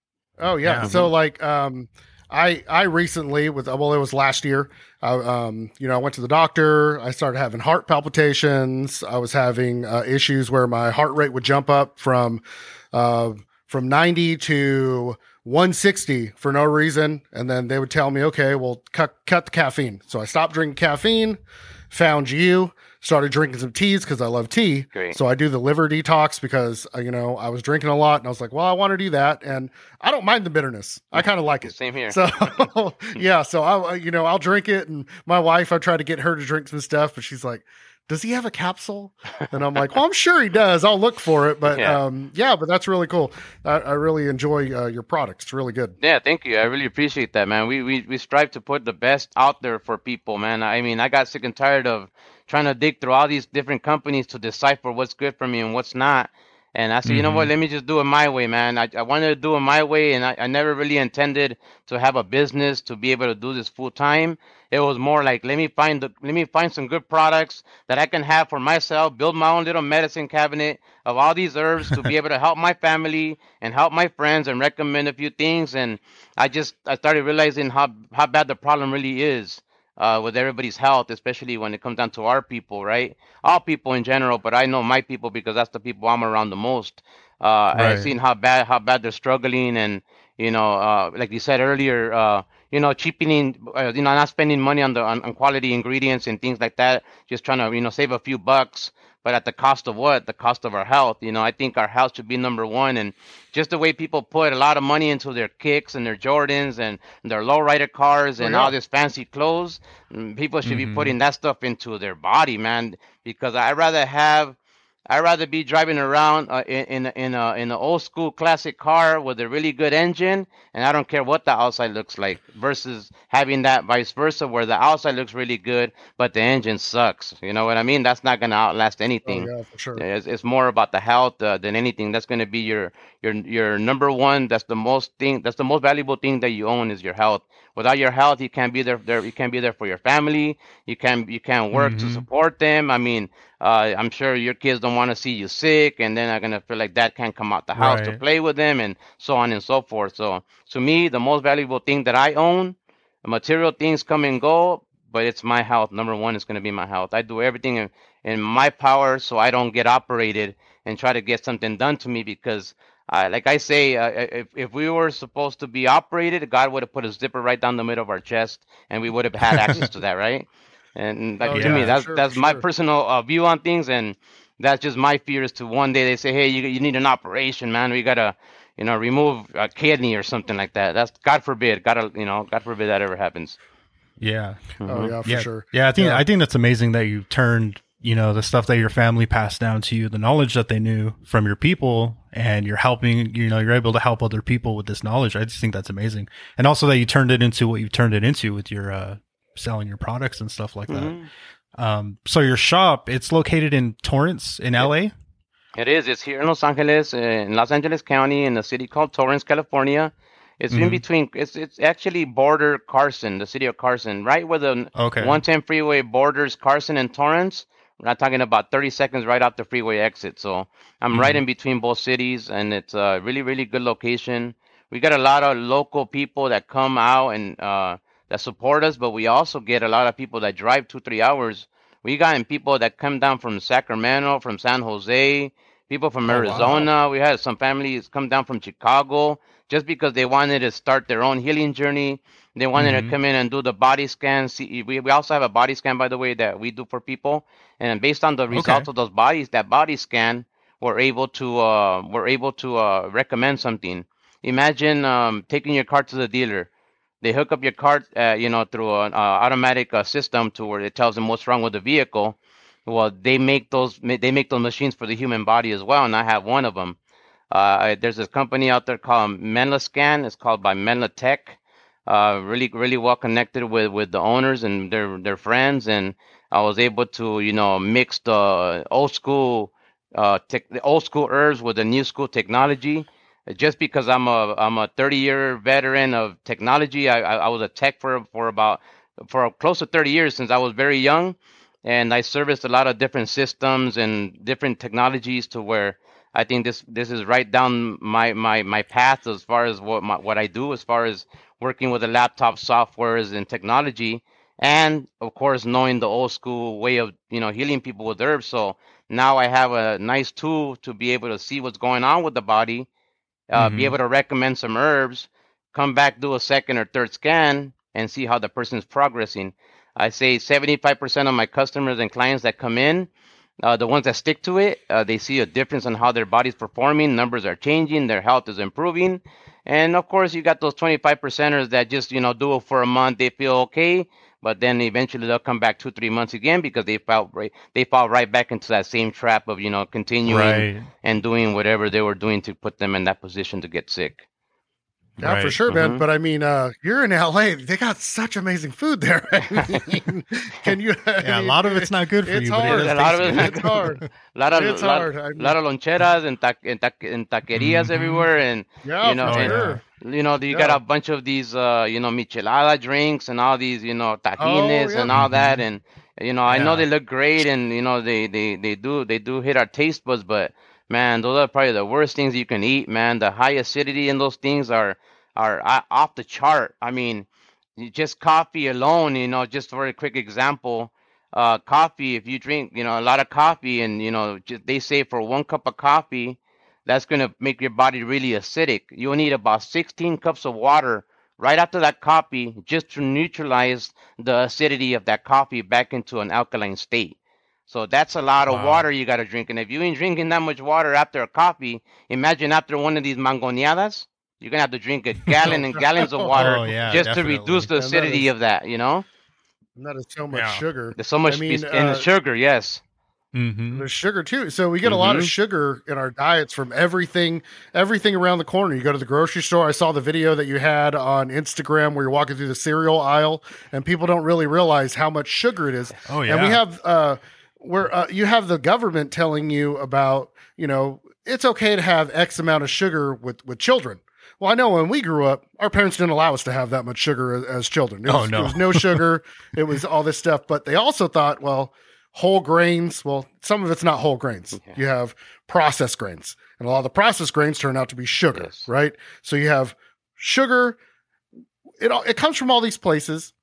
Oh yeah. Yeah. So like um I I recently with well it was last year. I um you know I went to the doctor. I started having heart palpitations. I was having uh, issues where my heart rate would jump up from uh from ninety to one sixty for no reason, and then they would tell me, okay, well cut cut the caffeine. So I stopped drinking caffeine. Found you. Started drinking some teas because I love tea. Great. So I do the liver detox because uh, you know I was drinking a lot, and I was like, well, I want to do that, and I don't mind the bitterness. I kind of like it. Same here. So yeah, so I you know I'll drink it, and my wife, I try to get her to drink some stuff, but she's like, does he have a capsule? And I'm like, well, I'm sure he does. I'll look for it, but Yeah. um, yeah, but that's really cool. I, I really enjoy uh, your product. It's really good. Yeah, thank you. I really appreciate that, man. We, we we strive to put the best out there for people, man. I mean, I got sick and tired of trying to dig through all these different companies to decipher what's good for me and what's not. And I said, you know what? Mhm. Let me just do it my way, man. I, I wanted to do it my way, and I, I never really intended to have a business to be able to do this full time. It was more like let me find the, let me find some good products that I can have for myself, build my own little medicine cabinet of all these herbs to be able to help my family and help my friends and recommend a few things. And I just I started realizing how how bad the problem really is uh, with everybody's health, especially when it comes down to our people, right? All people in general, but I know my people because that's the people I'm around the most. Uh, I've Right. seen how bad how bad they're struggling, and you know, uh, like you said earlier, uh, you know, cheapening, uh, you know, not spending money on the on, on quality ingredients and things like that, just trying to you know save a few bucks, but at the cost of what? The cost of our health. You know, I think our health should be number one, and just the way people put a lot of money into their kicks and their Jordans and their lowrider cars Oh, and yeah. all this fancy clothes, mm, people should be hmm putting that stuff into their body, man. Because I'd rather have I'd rather be driving around uh, in in a- in a in an old school classic car with a really good engine, and I don't care what the outside looks like, versus having that vice versa where the outside looks really good but the engine sucks. You know what I mean? That's not gonna outlast Oh anything. yeah, for sure. It's, it's more about the health uh, than anything. That's going to be your your your number one. That's the most thing. That's the most valuable thing that you own is your health. Without your health, you can't be there. There, you can't be there for your family. You can't you can't work to hmm support them. I mean, uh, I'm sure your kids don't want to see you sick, and then are gonna feel like dad can't come out the house to Right. play with them, and so on and so forth. So, to me, the most valuable thing that I own, material things come and go, but it's my health. Number one is going to be my health. I do everything in, in my power so I don't get operated and try to get something done to me because, uh, like I say, uh, if, if we were supposed to be operated, God would have put a zipper right down the middle of our chest and we would have had access to that, right? And like, Oh, to yeah, me, that's sure, that's for my sure. personal uh, view on things, and that's just my fear is to one day they say, hey, you you need an operation, man. We gotta, you know, remove a kidney or something like that. That's God forbid. Gotta, you know, God forbid that ever happens. Yeah. Oh yeah, for yeah. sure. Yeah, I think Yeah. I think that's amazing that you turned, you know, the stuff that your family passed down to you, the knowledge that they knew from your people, and you're helping, you know, you're able to help other people with this knowledge. I just think that's amazing. And also that you turned it into what you turned it into with your uh selling your products and stuff like that. Mhm. Um so your shop, it's located in Torrance in L A? It is. It's here in Los Angeles, uh, in Los Angeles County, in a city called Torrance, California. It's in Mhm. between. It's it's actually border Carson, the city of Carson, right where the Okay. one ten freeway borders Carson and Torrance. We're not talking about thirty seconds right off the freeway exit. So I'm right Mhm. in between both cities, and it's a really, really good location. We got a lot of local people that come out and uh, that support us, but we also get a lot of people that drive two, three hours. We got people that come down from Sacramento, from San Jose, people from Oh, wow. Arizona. We had some families come down from Chicago just because they wanted to start their own healing journey. They wanted Mhm. to come in and do the body scan. See, we, we also have a body scan, by the way, that we do for people. And based on the results Okay. of those bodies, that body scan, we're able to uh, we're able to uh, recommend something. Imagine um, taking your car to the dealer. They hook up your car, uh, you know, through an uh, automatic uh, system to where it tells them what's wrong with the vehicle. Well, they make those they make those machines for the human body as well, and I have one of them. Uh, there's this company out there called Menla Scan. It's called by Menla Tech. Uh, really, really well connected with, with the owners and their their friends, and I was able to, you know, mix the old school uh tech, the old school herbs with the new school technology. Uh, Just because I'm a I'm a thirty year veteran of technology, I, I I was a tech for for about for close to thirty years since I was very young, and I serviced a lot of different systems and different technologies to where I think this this is right down my my my path as far as what my, what I do as far as working with the laptop softwares and technology, and of course knowing the old school way of you know healing people with herbs. So now I have a nice tool to be able to see what's going on with the body, uh, be Mhm. able to recommend some herbs, come back, do a second or third scan, and see how the person's progressing. I say seventy-five percent of my customers and clients that come in, uh, the ones that stick to it, uh, they see a difference in how their body's performing. Numbers are changing, their health is improving. And of course, you got those twenty-five percenters that just, you know, do it for a month, they feel okay, but then eventually they'll come back two, three months again because they fell right, they fall right back into that same trap of, you know, continuing Right. and doing whatever they were doing to put them in that position to get sick. Yeah, for Right. sure, man. Mhm. But I mean, uh, you're in L A. They got such amazing food there. I mean, can you? I Yeah, a mean, lot of it's not good for it's you, but hard. it is A lot of tasty. it- It's hard. A lot of It's lot, hard. I mean, lot of loncheras and, ta- and, ta- and taquerias Mhm. everywhere, and yeah, you know, for Oh, and, sure. you know, you Yeah. got a bunch of these, uh, you know, michelada drinks and all these, you know, Oh, tajines yeah. and all that, Mhm. and you know, I know Yeah. they look great, and you know, they they they do they do hit our taste buds, but man, those are probably the worst things you can eat, man. The high acidity in those things are are uh, off the chart. I mean, you- just coffee alone, you know, just for a quick example, uh, coffee, if you drink, you know, a lot of coffee and, you know, just, they say for one cup of coffee, that's going to make your body really acidic. You'll need about sixteen cups of water right after that coffee just to neutralize the acidity of that coffee back into an alkaline state. So that's a lot of Wow. water you got to drink. And if you ain't drinking that much water after a coffee, imagine after one of these mangoneadas, you're going to have to drink a gallon and gallons of water Oh, yeah, just to definitely. reduce the And that acidity is of that, you know? and that is so much Yeah. sugar. There's so I much mean, and the uh, sugar, yes. Mhm. there's sugar too. So we get a lot of Mhm. sugar in our diets from everything, everything around the corner. You go to the grocery store. I saw the video that you had on Instagram where you're walking through the cereal aisle, and people don't really realize how much sugar it is. Oh, And we yeah. have uh, where uh, you have the government telling you about, you know, it's okay to have X amount of sugar with with children. Well, I know when we grew up, our parents didn't allow us to have that much sugar as, as children. It Oh, was, no. it was no sugar. It was all this stuff. But they also thought, well, whole grains. Well, some of it's not whole grains. Yeah. You have processed grains, and a lot of the processed grains turn out to be sugar, Yes. right? So you have sugar. It all it comes from all these places.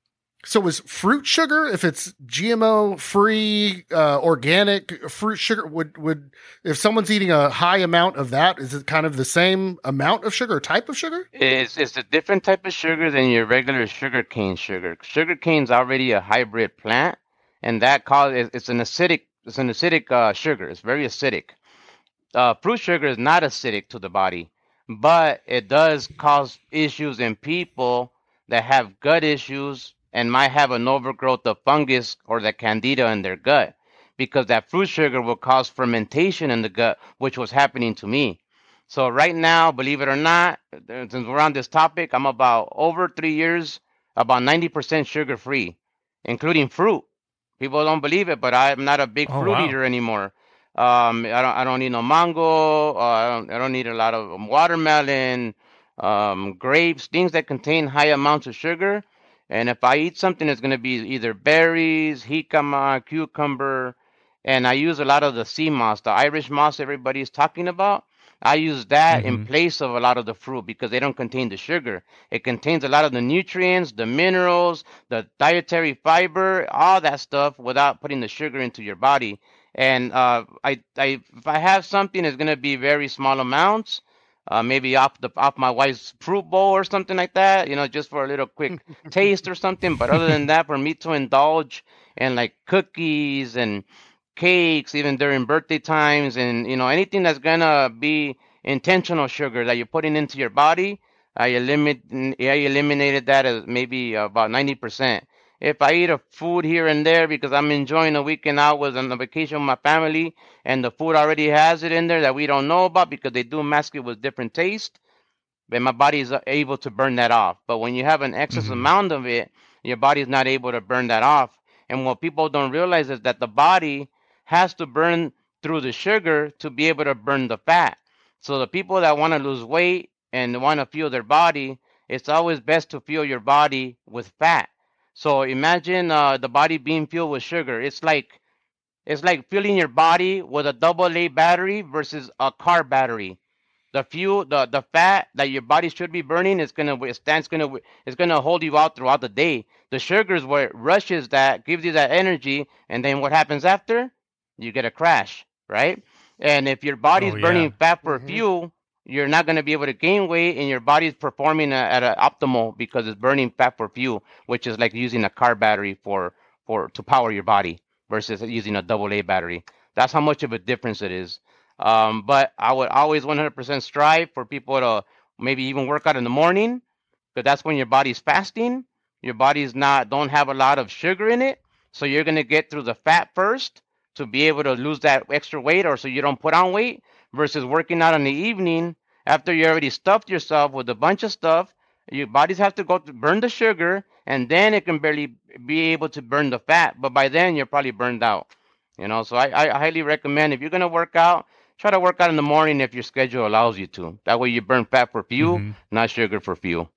So is fruit sugar, if it's G M O free, uh, organic fruit sugar, would, would, if someone's eating a high amount of that, is it kind of the same amount of sugar or type of sugar? It's it's a different type of sugar than your regular sugar cane sugar. Sugar cane's already a hybrid plant, and that causes it's an acidic it's an acidic uh, sugar. It's very acidic. Uh, fruit sugar is not acidic to the body, but it does cause issues in people that have gut issues and might have an overgrowth of fungus or the candida in their gut, because that fruit sugar will cause fermentation in the gut, which was happening to me. So right now, believe it or not, since we're on this topic, I'm about over three years, about ninety percent sugar free, including fruit. People don't believe it, but I'm not a big Oh, fruit wow. eater anymore. Um, I don't I don't need no mango. Uh, I don't I don't need a lot of watermelon, um, grapes, things that contain high amounts of sugar. And if I eat something, it's going to be either berries, jicama, cucumber, and I use a lot of the sea moss, the Irish moss everybody's talking about. I use that in hmm place of a lot of the fruit because they don't contain the sugar. It contains a lot of the nutrients, the minerals, the dietary fiber, all that stuff without putting the sugar into your body. And uh, I, I, if I have something, it's gonna be very small amounts, uh, maybe off the off my wife's fruit bowl or something like that, you know, just for a little quick taste or something. But other than that, for me to indulge in like cookies and cakes, even during birthday times, and you know anything that's gonna be intentional sugar that you're putting into your body, I eliminate I eliminated that as maybe about ninety percent. If I eat a food here and there because I'm enjoying a weekend out with on a vacation with my family, and the food already has it in there that we don't know about because they do mask it with different taste, then my body is able to burn that off. But when you have an excess hmm amount of it, your body is not able to burn that off. And what people don't realize is that the body has to burn through the sugar to be able to burn the fat. So the people that want to lose weight and want to fuel their body, it's always best to fuel your body with fat. So imagine uh, the body being fueled with sugar. It's like it's like fueling your body with a double A battery versus a car battery. The fuel, the, the fat that your body should be burning is gonna withstand, it's gonna it's gonna hold you out throughout the day. The sugar is what rushes that, gives you that energy, and then what happens after? You get a crash, right? And if your body is Oh, yeah. burning fat for Mm-hmm. fuel, you're not gonna be able to gain weight, and your body is performing a, at an optimal because it's burning fat for fuel, which is like using a car battery for for to power your body versus using a double A battery. That's how much of a difference it is. Um, but I would always one hundred percent strive for people to maybe even work out in the morning, because that's when your body's fasting. Your body's not don't have a lot of sugar in it, so you're gonna get through the fat first to be able to lose that extra weight, or so you don't put on weight. Versus working out in the evening after you already stuffed yourself with a bunch of stuff. Your bodies have to go to burn the sugar, and then it can barely be able to burn the fat. But by then, you're probably burned out. You know, so I, I highly recommend if you're gonna work out, try to work out in the morning if your schedule allows you to. That way you burn fat for fuel, hmm not sugar for fuel.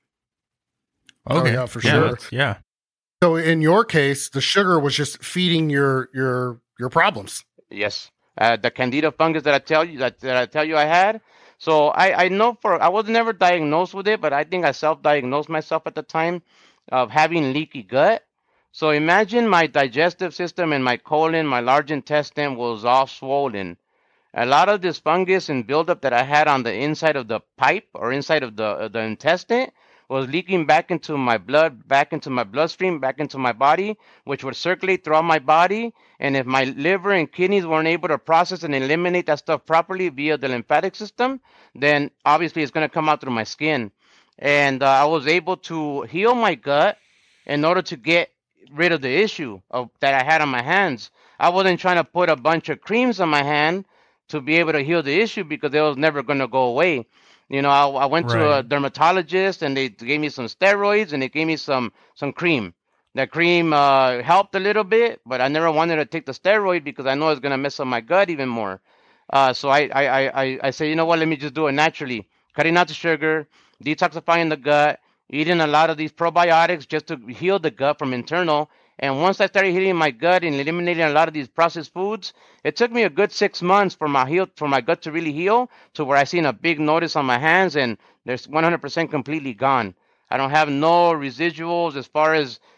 Oh, Okay. yeah, for Yeah, sure. that's- Yeah. So in your case, the sugar was just feeding your your your problems. Yes. Uh, the candida fungus that I tell you that, that I tell you I had. So I, I know for I was never diagnosed with it, but I think I self-diagnosed myself at the time of having leaky gut. So imagine my digestive system and my colon, my large intestine was all swollen. A lot of this fungus and buildup that I had on the inside of the pipe or inside of the uh, the intestine was leaking back into my blood, back into my bloodstream, back into my body, which would circulate throughout my body. And if my liver and kidneys weren't able to process and eliminate that stuff properly via the lymphatic system, then obviously it's going to come out through my skin. And uh, I was able to heal my gut in order to get rid of the issue of that I had on my hands. I wasn't trying to put a bunch of creams on my hand to be able to heal the issue because it was never going to go away. You know, I, I went to a Right. dermatologist and they gave me some steroids and they gave me some some cream. That cream uh, helped a little bit, but I never wanted to take the steroid because I know it's gonna mess up my gut even more. Uh, so I I, I I I say, you know what? Let me just do it naturally, cutting out the sugar, detoxifying the gut, eating a lot of these probiotics just to heal the gut from internal. And once I started healing my gut and eliminating a lot of these processed foods, it took me a good six months for my heal for my gut to really heal to where I seen a big notice on my hands and there's one hundred percent completely gone. I don't have no residuals as far as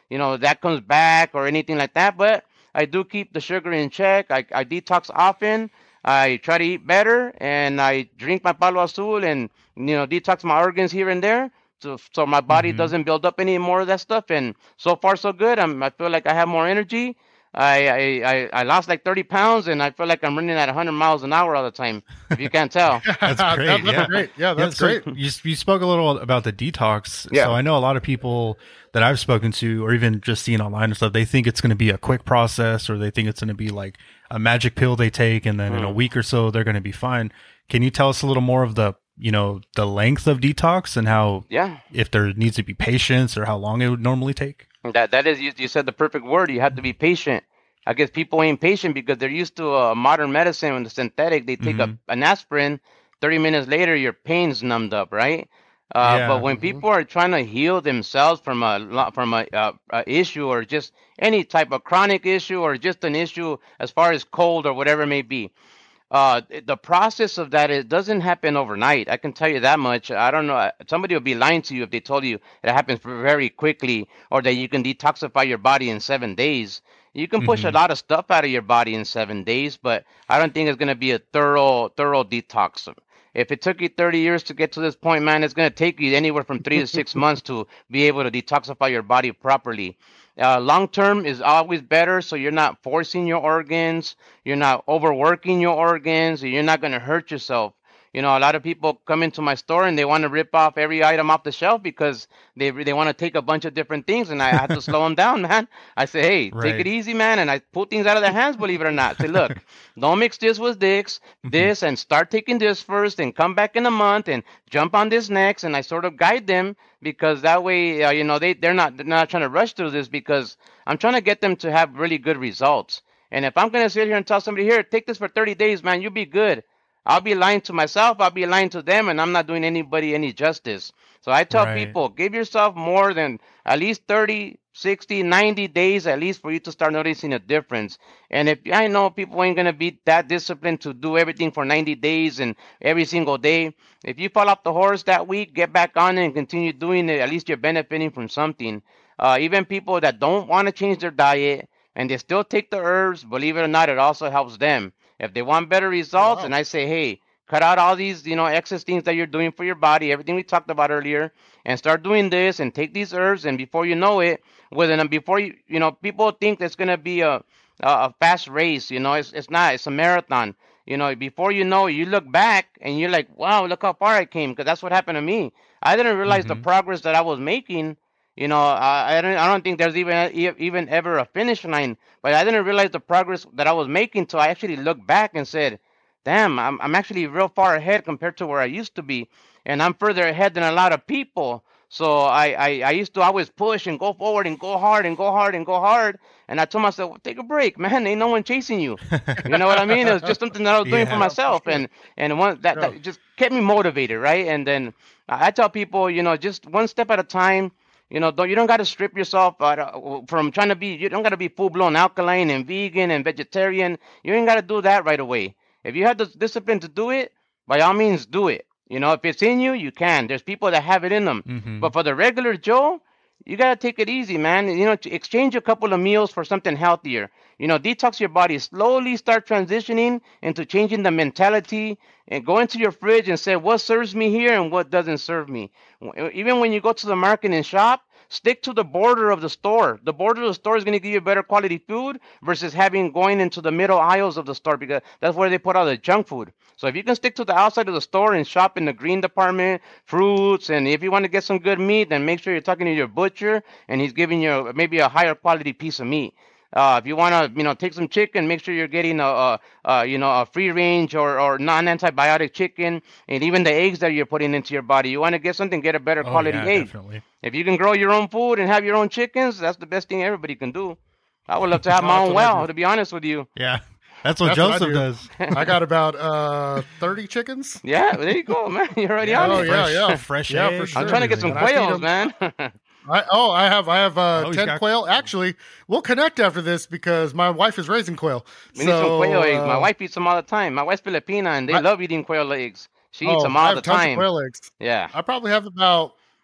you know, that comes back or anything like that. But I do keep the sugar in check. I, I detox often. I try to eat better, and I drink my Palo Azul, and you know, detox my organs here and there, so so my body Mm-hmm. doesn't build up any more of that stuff. And so far, so good. I'm I feel like I have more energy. I I, I, I lost like thirty pounds, and I feel like I'm running at one hundred miles an hour all the time. If you can't tell. That's great. That- that's yeah. great. Yeah, that's so great. You, you spoke a little about the detox. Yeah. So I know a lot of people that I've spoken to, or even just seen online and stuff, they think it's going to be a quick process, or they think it's going to be like a magic pill they take, and then in a week or so they're going to be fine. Can you tell us a little more of the, you know, the length of detox and how, Yeah. if there needs to be patience or how long it would normally take? That that is you, you said the perfect word. You have to be patient. I guess people ain't patient because they're used to uh, modern medicine and the synthetic. They take Mhm. a, an aspirin, thirty minutes later your pain's numbed up, right? Uh, Yeah. but when Mhm. people are trying to heal themselves from a lo- from a, uh, a issue or just any type of chronic issue or just an issue as far as cold or whatever it may be, uh, the process of that, it doesn't happen overnight. I can tell you that much. I don't know. Somebody would be lying to you if they told you it happens very quickly or that you can detoxify your body in seven days. You can push a Mhm. lot of stuff out of your body in seven days, but I don't think it's going to be a thorough, thorough detox. If it took you thirty years to get to this point, man, it's going to take you anywhere from three to six months to be able to detoxify your body properly. Uh, long term is always better, so you're not forcing your organs, you're not overworking your organs, and you're not going to hurt yourself. You know, a lot of people come into my store and they want to rip off every item off the shelf because they they want to take a bunch of different things, and I have to slow them down, man. I say, hey, take Right. it easy, man, and I pull things out of their hands, believe it or not. Say, look, don't mix this with this, this, and start taking this first, and come back in a month and jump on this next, and I sort of guide them because that way, uh, you know, they they're not they're not trying to rush through this because I'm trying to get them to have really good results. And if I'm gonna sit here and tell somebody, here, take this for thirty days, man, you'll be good. I'll be lying to myself, I'll be lying to them, and I'm not doing anybody any justice. So I tell Right. people, give yourself more than at least thirty, sixty, ninety days at least for you to start noticing a difference. And if I know people ain't going to be that disciplined to do everything for ninety days and every single day, if you fall off the horse that week, get back on it and continue doing it. At least you're benefiting from something. Uh, even people that don't want to change their diet and they still take the herbs, believe it or not, it also helps them. If they want better results, wow. and I say, hey, cut out all these, you know, excess things that you're doing for your body, everything we talked about earlier, and start doing this and take these herbs. And before you know it, within before you, you know, people think it's gonna be a a a fast race. You know, it's it's not. It's a marathon. You know, before you know it, you look back and you're like, wow, look how far I came. Because that's what happened to me. I didn't realize the Mhm. progress that I was making. You know, I I don't I don't think there's even e- even ever a finish line. But I didn't realize the progress that I was making till I actually looked back and said, damn, I'm I'm actually real far ahead compared to where I used to be, and I'm further ahead than a lot of people. So I, I, I used to always push and go forward and go hard and go hard and go hard. And I told myself, well, take a break, man. Ain't no one chasing you. You know what I mean? It was just something that I was doing for Yeah. myself, sure. and and one that, Yeah. that just kept me motivated, right? And then I I tell people, you know, just one step at a time. You know, don't you don't got to strip yourself out of- from trying to be. You don't got to be full blown alkaline and vegan and vegetarian. You ain't got to do that right away. If you have the discipline to do it, by all means, do it. You know, if it's in you, you can. There's people that have it in them. Mhm. But for the regular Joe, you gotta take it easy, man. You know, to exchange a couple of meals for something healthier. You know, detox your body. Slowly start transitioning into changing the mentality and go into your fridge and say what serves me here and what doesn't serve me. W- Even when you go to the market and shop, stick to the border of the store. The border of the store is going to give you better quality food versus having going into the middle aisles of the store because that's where they put all the junk food. So if you can stick to the outside of the store and shop in the green department, fruits, and if you want to get some good meat, then make sure you're talking to your butcher and he's giving you maybe a higher quality piece of meat. Uh, if you want to, you know, take some chicken, make sure you're getting a, a, a you know, a free range or, or non-antibiotic chicken, and even the eggs that you're putting into your body. You want to get something, get a better Oh quality yeah, egg. definitely. If you can grow your own food and have your own chickens, that's the best thing everybody can do. I would love to have Oh, my that's own what I well, do. to be honest with you. Yeah. That's what That's what I Joseph do. does. I got about uh thirty chickens. Yeah, there you go, man. You're already Yeah, on oh it. yeah, Fresh- yeah, fresh yeah, for eggs, sure. I'm trying to get some And I feed quails, 'em- man. I, oh, I have, I have uh, Oh, he's ten got- quail. Actually, we'll connect after this because my wife is raising quail. We need some So, quail eggs. My uh, wife eats them all the time. My wife's Filipina, and they I- love eating quail eggs. She eats oh, them I all have the tons time. of quail eggs. Yeah. I probably have about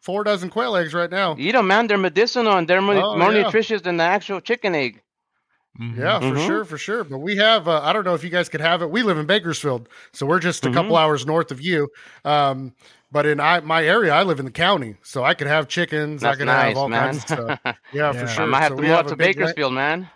four dozen quail eggs right now. Eat them, man. They're medicinal and they're more, Oh, more yeah. nutritious than the actual chicken egg. Mhm. Yeah, for Mhm. sure, for sure. But we have, uh, I don't know if you guys could have it. We live in Bakersfield, so we're just a couple hours north of you. Um, but in I, my area, I live in the county, so I could have chickens. I That's could nice, have all man. kinds of stuff. Yeah, for Yeah. sure. I might have So to we move have out a to big Bakersfield, man.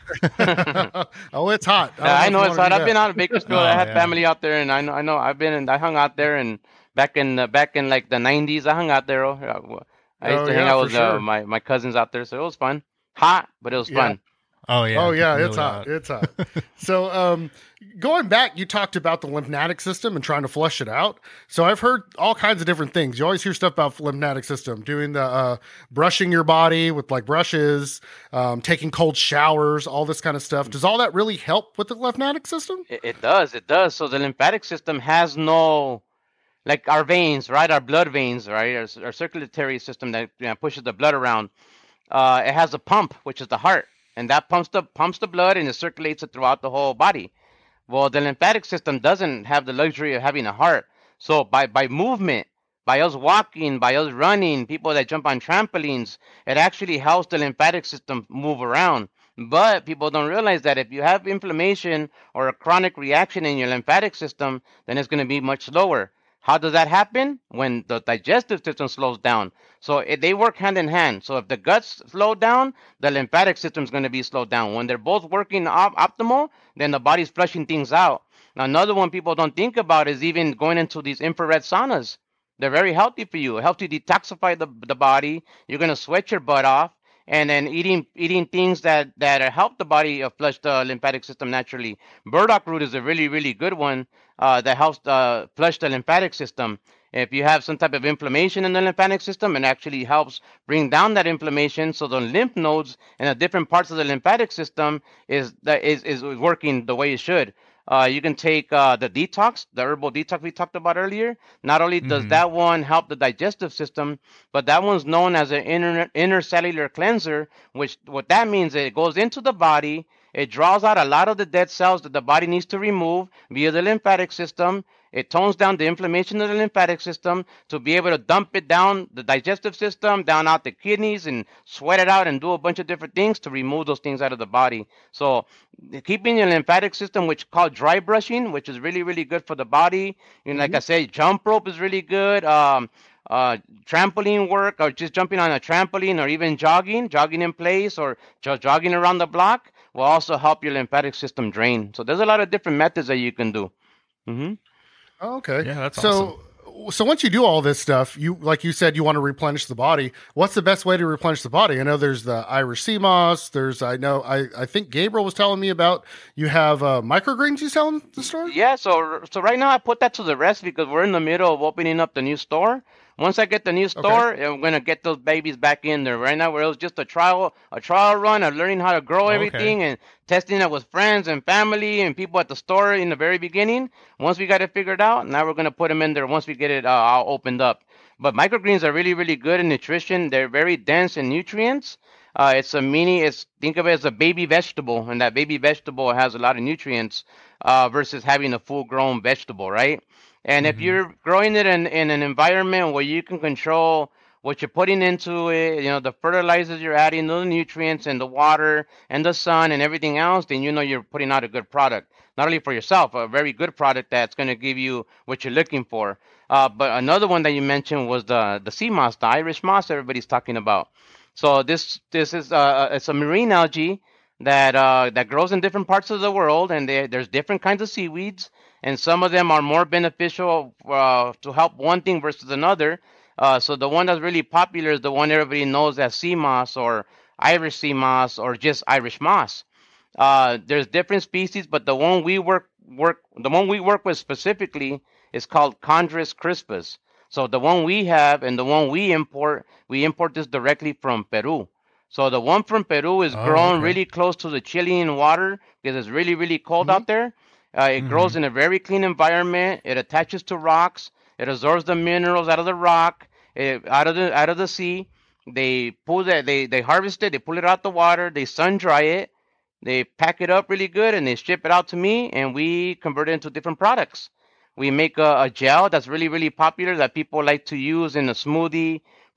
la- oh, it's hot. Yeah, I don't know if you it's wanna hot. do I've been that. out of Bakersfield. Oh, I had yeah. family out there, and I know, I know, I've been, and I hung out there, and back in, uh, back in like the nineties, I hung out there. Oh, yeah, well, I used Oh, to hang yeah, out for with uh, sure. my my cousins out there, so it was fun. Hot, but it was Yeah. fun. Oh yeah. Oh yeah, really it's hot. It's hot. So, um, going back, you talked about the lymphatic system and trying to flush it out. So I've heard all kinds of different things. You always hear stuff about lymphatic system, doing the uh, brushing your body with like brushes, um, taking cold showers, all this kind of stuff. Does all that really help with the lymphatic system? It, it does, it does. So the lymphatic system has no, like our veins, right? Our blood veins, right? Our, our circulatory system that you know, pushes the blood around. Uh, it has a pump, which is the heart, and that pumps the pumps the blood and it circulates it throughout the whole body. Well, the lymphatic system doesn't have the luxury of having a heart. So by by movement, by us walking, by us running, people that jump on trampolines, it actually helps the lymphatic system move around. But people don't realize that if you have inflammation or a chronic reaction in your lymphatic system, then it's going to be much slower. How does that happen? When the digestive system slows down. So it, they work hand in hand. So if the guts slow down, the lymphatic system is going to be slowed down. When they're both working op- optimal, then the body's flushing things out. Now, another one people don't think about is even going into these infrared saunas. They're very healthy for you. It helps you detoxify the, the body. You're going to sweat your butt off. And then eating eating things that, that help the body uh, flush the lymphatic system naturally. Burdock root is a really, really good one uh, that helps uh, flush the lymphatic system. If you have some type of inflammation in the lymphatic system, it actually helps bring down that inflammation so the lymph nodes in the different parts of the lymphatic system is that is, is working the way it should. Uh, you can take uh, the detox, the herbal detox we talked about earlier. Not only does Mhm. that one help the digestive system, but that one's known as an inner, intercellular cleanser, which what that means is it goes into the body, it draws out a lot of the dead cells that the body needs to remove via the lymphatic system. It tones down the inflammation of the lymphatic system to be able to dump it down the digestive system, down out the kidneys, and sweat it out and do a bunch of different things to remove those things out of the body. So keeping your lymphatic system, which is called dry brushing, which is really, really good for the body. You know, like I said, jump rope is really good. Um, uh, trampoline work, or just jumping on a trampoline, or even jogging, jogging in place, or just jogging around the block will also help your lymphatic system drain. So there's a lot of different methods that you can do. hmm Oh, okay. Yeah, that's so. So once you do all this stuff, you like you said you want to replenish the body. What's the best way to replenish the body? I know there's the Irish sea moss. There's I know I, I think Gabriel was telling me about you have uh, microgreens you sell in the store. Yeah, so so right now I put that to the rest because we're in the middle of opening up the new store. Once I get the new store, I'm gonna get those babies back in there. Right now, where it was just a trial, a trial run of learning how to grow Okay. everything and testing it with friends and family and people at the store in the very beginning. Once we got it figured out, now we're gonna put them in there. Once we get it uh, all opened up. But microgreens are really, really good in nutrition. They're very dense in nutrients. Uh, it's a mini. It's think of it as a baby vegetable, and that baby vegetable has a lot of nutrients uh, versus having a full-grown vegetable, right? And if Mhm. you're growing it in, in an environment where you can control what you're putting into it, you know, the fertilizers you're adding, the nutrients and the water and the sun and everything else, then you know you're putting out a good product. Not only for yourself, a very good product that's going to give you what you're looking for. Uh, but another one that you mentioned was the the sea moss, the Irish moss everybody's talking about. So this this is uh, it's a marine algae that uh, that grows in different parts of the world, and they, there's different kinds of seaweeds, and some of them are more beneficial uh, to help one thing versus another. Uh, so the one that's really popular is the one everybody knows as sea moss or Irish sea moss or just Irish moss. Uh, there's different species, but the one we work work the one we work with specifically is called Chondrus crispus. So the one we have and the one we import, we import this directly from Peru. So the one from Peru is Oh, grown okay. really close to the Chilean water because it's really, really cold Mhm. out there. Uh, it grows in a very clean environment. It attaches to rocks. It absorbs the minerals out of the rock, it, out of the out of the sea. They pull that. They they harvest it. They pull it out the water. They sun dry it. They pack it up really good and they ship it out to me, and we convert it into different products. We make a, a gel that's really, really popular that people like to use in a smoothie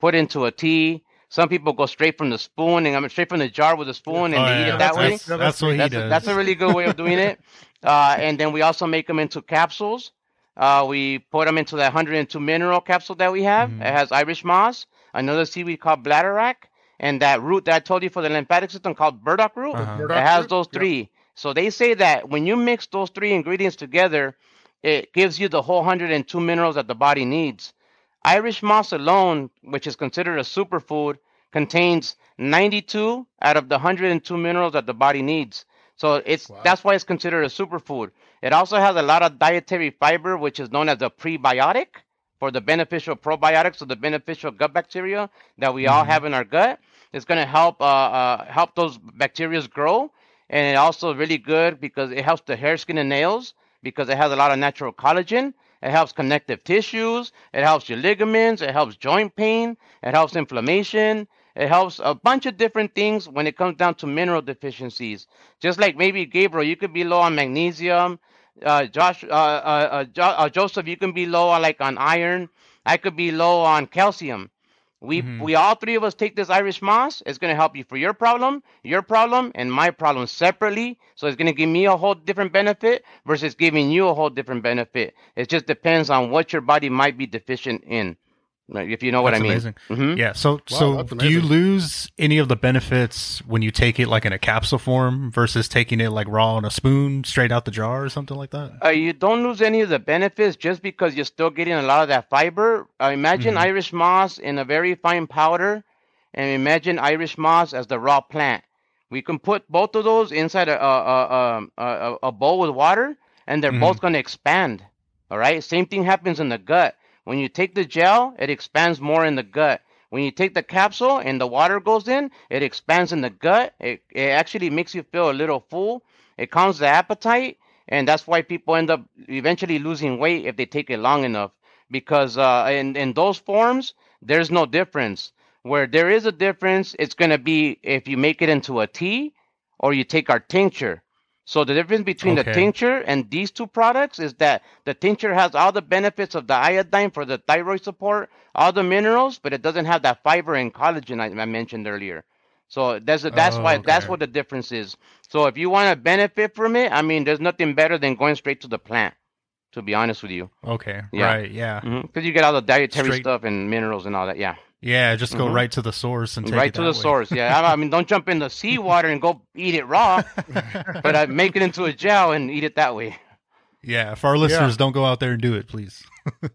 put into a tea. Some people go straight from the spoon and I mean straight from the jar with a spoon and Oh, they eat yeah. it that That's, way. that's, that's what he That's a, does. that's a really good way of doing it. Uh, and then we also make them into capsules. Uh, we put them into that one hundred two mineral capsule that we have. Mhm. It has Irish moss, another seaweed called bladderwrack, and that root that I told you for the lymphatic system called burdock root. Uh-huh. Burdock It has root? those Yep. three. So they say that when you mix those three ingredients together, it gives you the whole one hundred two minerals that the body needs. Irish moss alone, which is considered a superfood, contains ninety-two out of the one hundred two minerals that the body needs. So it's Wow. that's why it's considered a superfood. It also has a lot of dietary fiber, which is known as a prebiotic for the beneficial probiotics or the beneficial gut bacteria that we all Mhm. have in our gut. It's going to help uh, uh, help those bacteria grow, and it also really good because it helps the hair, skin, and nails because it has a lot of natural collagen. It helps connective tissues. It helps your ligaments. It helps joint pain. It helps inflammation. It helps a bunch of different things when it comes down to mineral deficiencies. Just like maybe Gabriel, you could be low on magnesium. Uh, Josh, uh, uh, uh, jo- uh, Joseph, you can be low on like on iron. I could be low on calcium. We Mhm. we all three of us take this Irish moss. It's gonna help you for your problem, your problem, and my problem separately. So it's gonna give me a whole different benefit versus giving you a whole different benefit. It just depends on what your body might be deficient in, like, if you know what That's I mean. amazing. Mhm. Yeah. So, so that's do you amazing. lose any of the benefits when you take it like in a capsule form versus taking it like raw in a spoon straight out the jar or something like that? Uh, you don't lose any of the benefits just because you're still getting a lot of that fiber. Uh, imagine Mhm. Irish moss in a very fine powder, and imagine Irish moss as the raw plant. We can put both of those inside a a, a, a, a, a bowl with water, and they're Mhm. both going to expand. All right. Same thing happens in the gut. When you take the gel, it expands more in the gut. When you take the capsule and the water goes in, it expands in the gut. It, it actually makes you feel a little full. It calms the appetite. And that's why people end up eventually losing weight if they take it long enough. Because uh, in, in those forms, there's no difference. Where there is a difference, it's going to be if you make it into a tea or you take our tincture. So the difference between the Okay. tincture and these two products is that the tincture has all the benefits of the iodine for the thyroid support, all the minerals, but it doesn't have that fiber and collagen I, I mentioned earlier. So that's that's Oh, why that's okay. what the difference is. So if you want to benefit from it, I mean, there's nothing better than going straight to the plant. To be honest with you, Okay. Yeah. Right. Yeah. because you get all the dietary Straight- stuff and minerals and all that. Yeah, Yeah. Just go Mhm. right to the source and take right it to that the way. source. Yeah, I, I mean, don't jump in the seawater and go eat it raw, but I make it into a gel and eat it that way. Yeah. For our listeners, don't go out there and do it, please.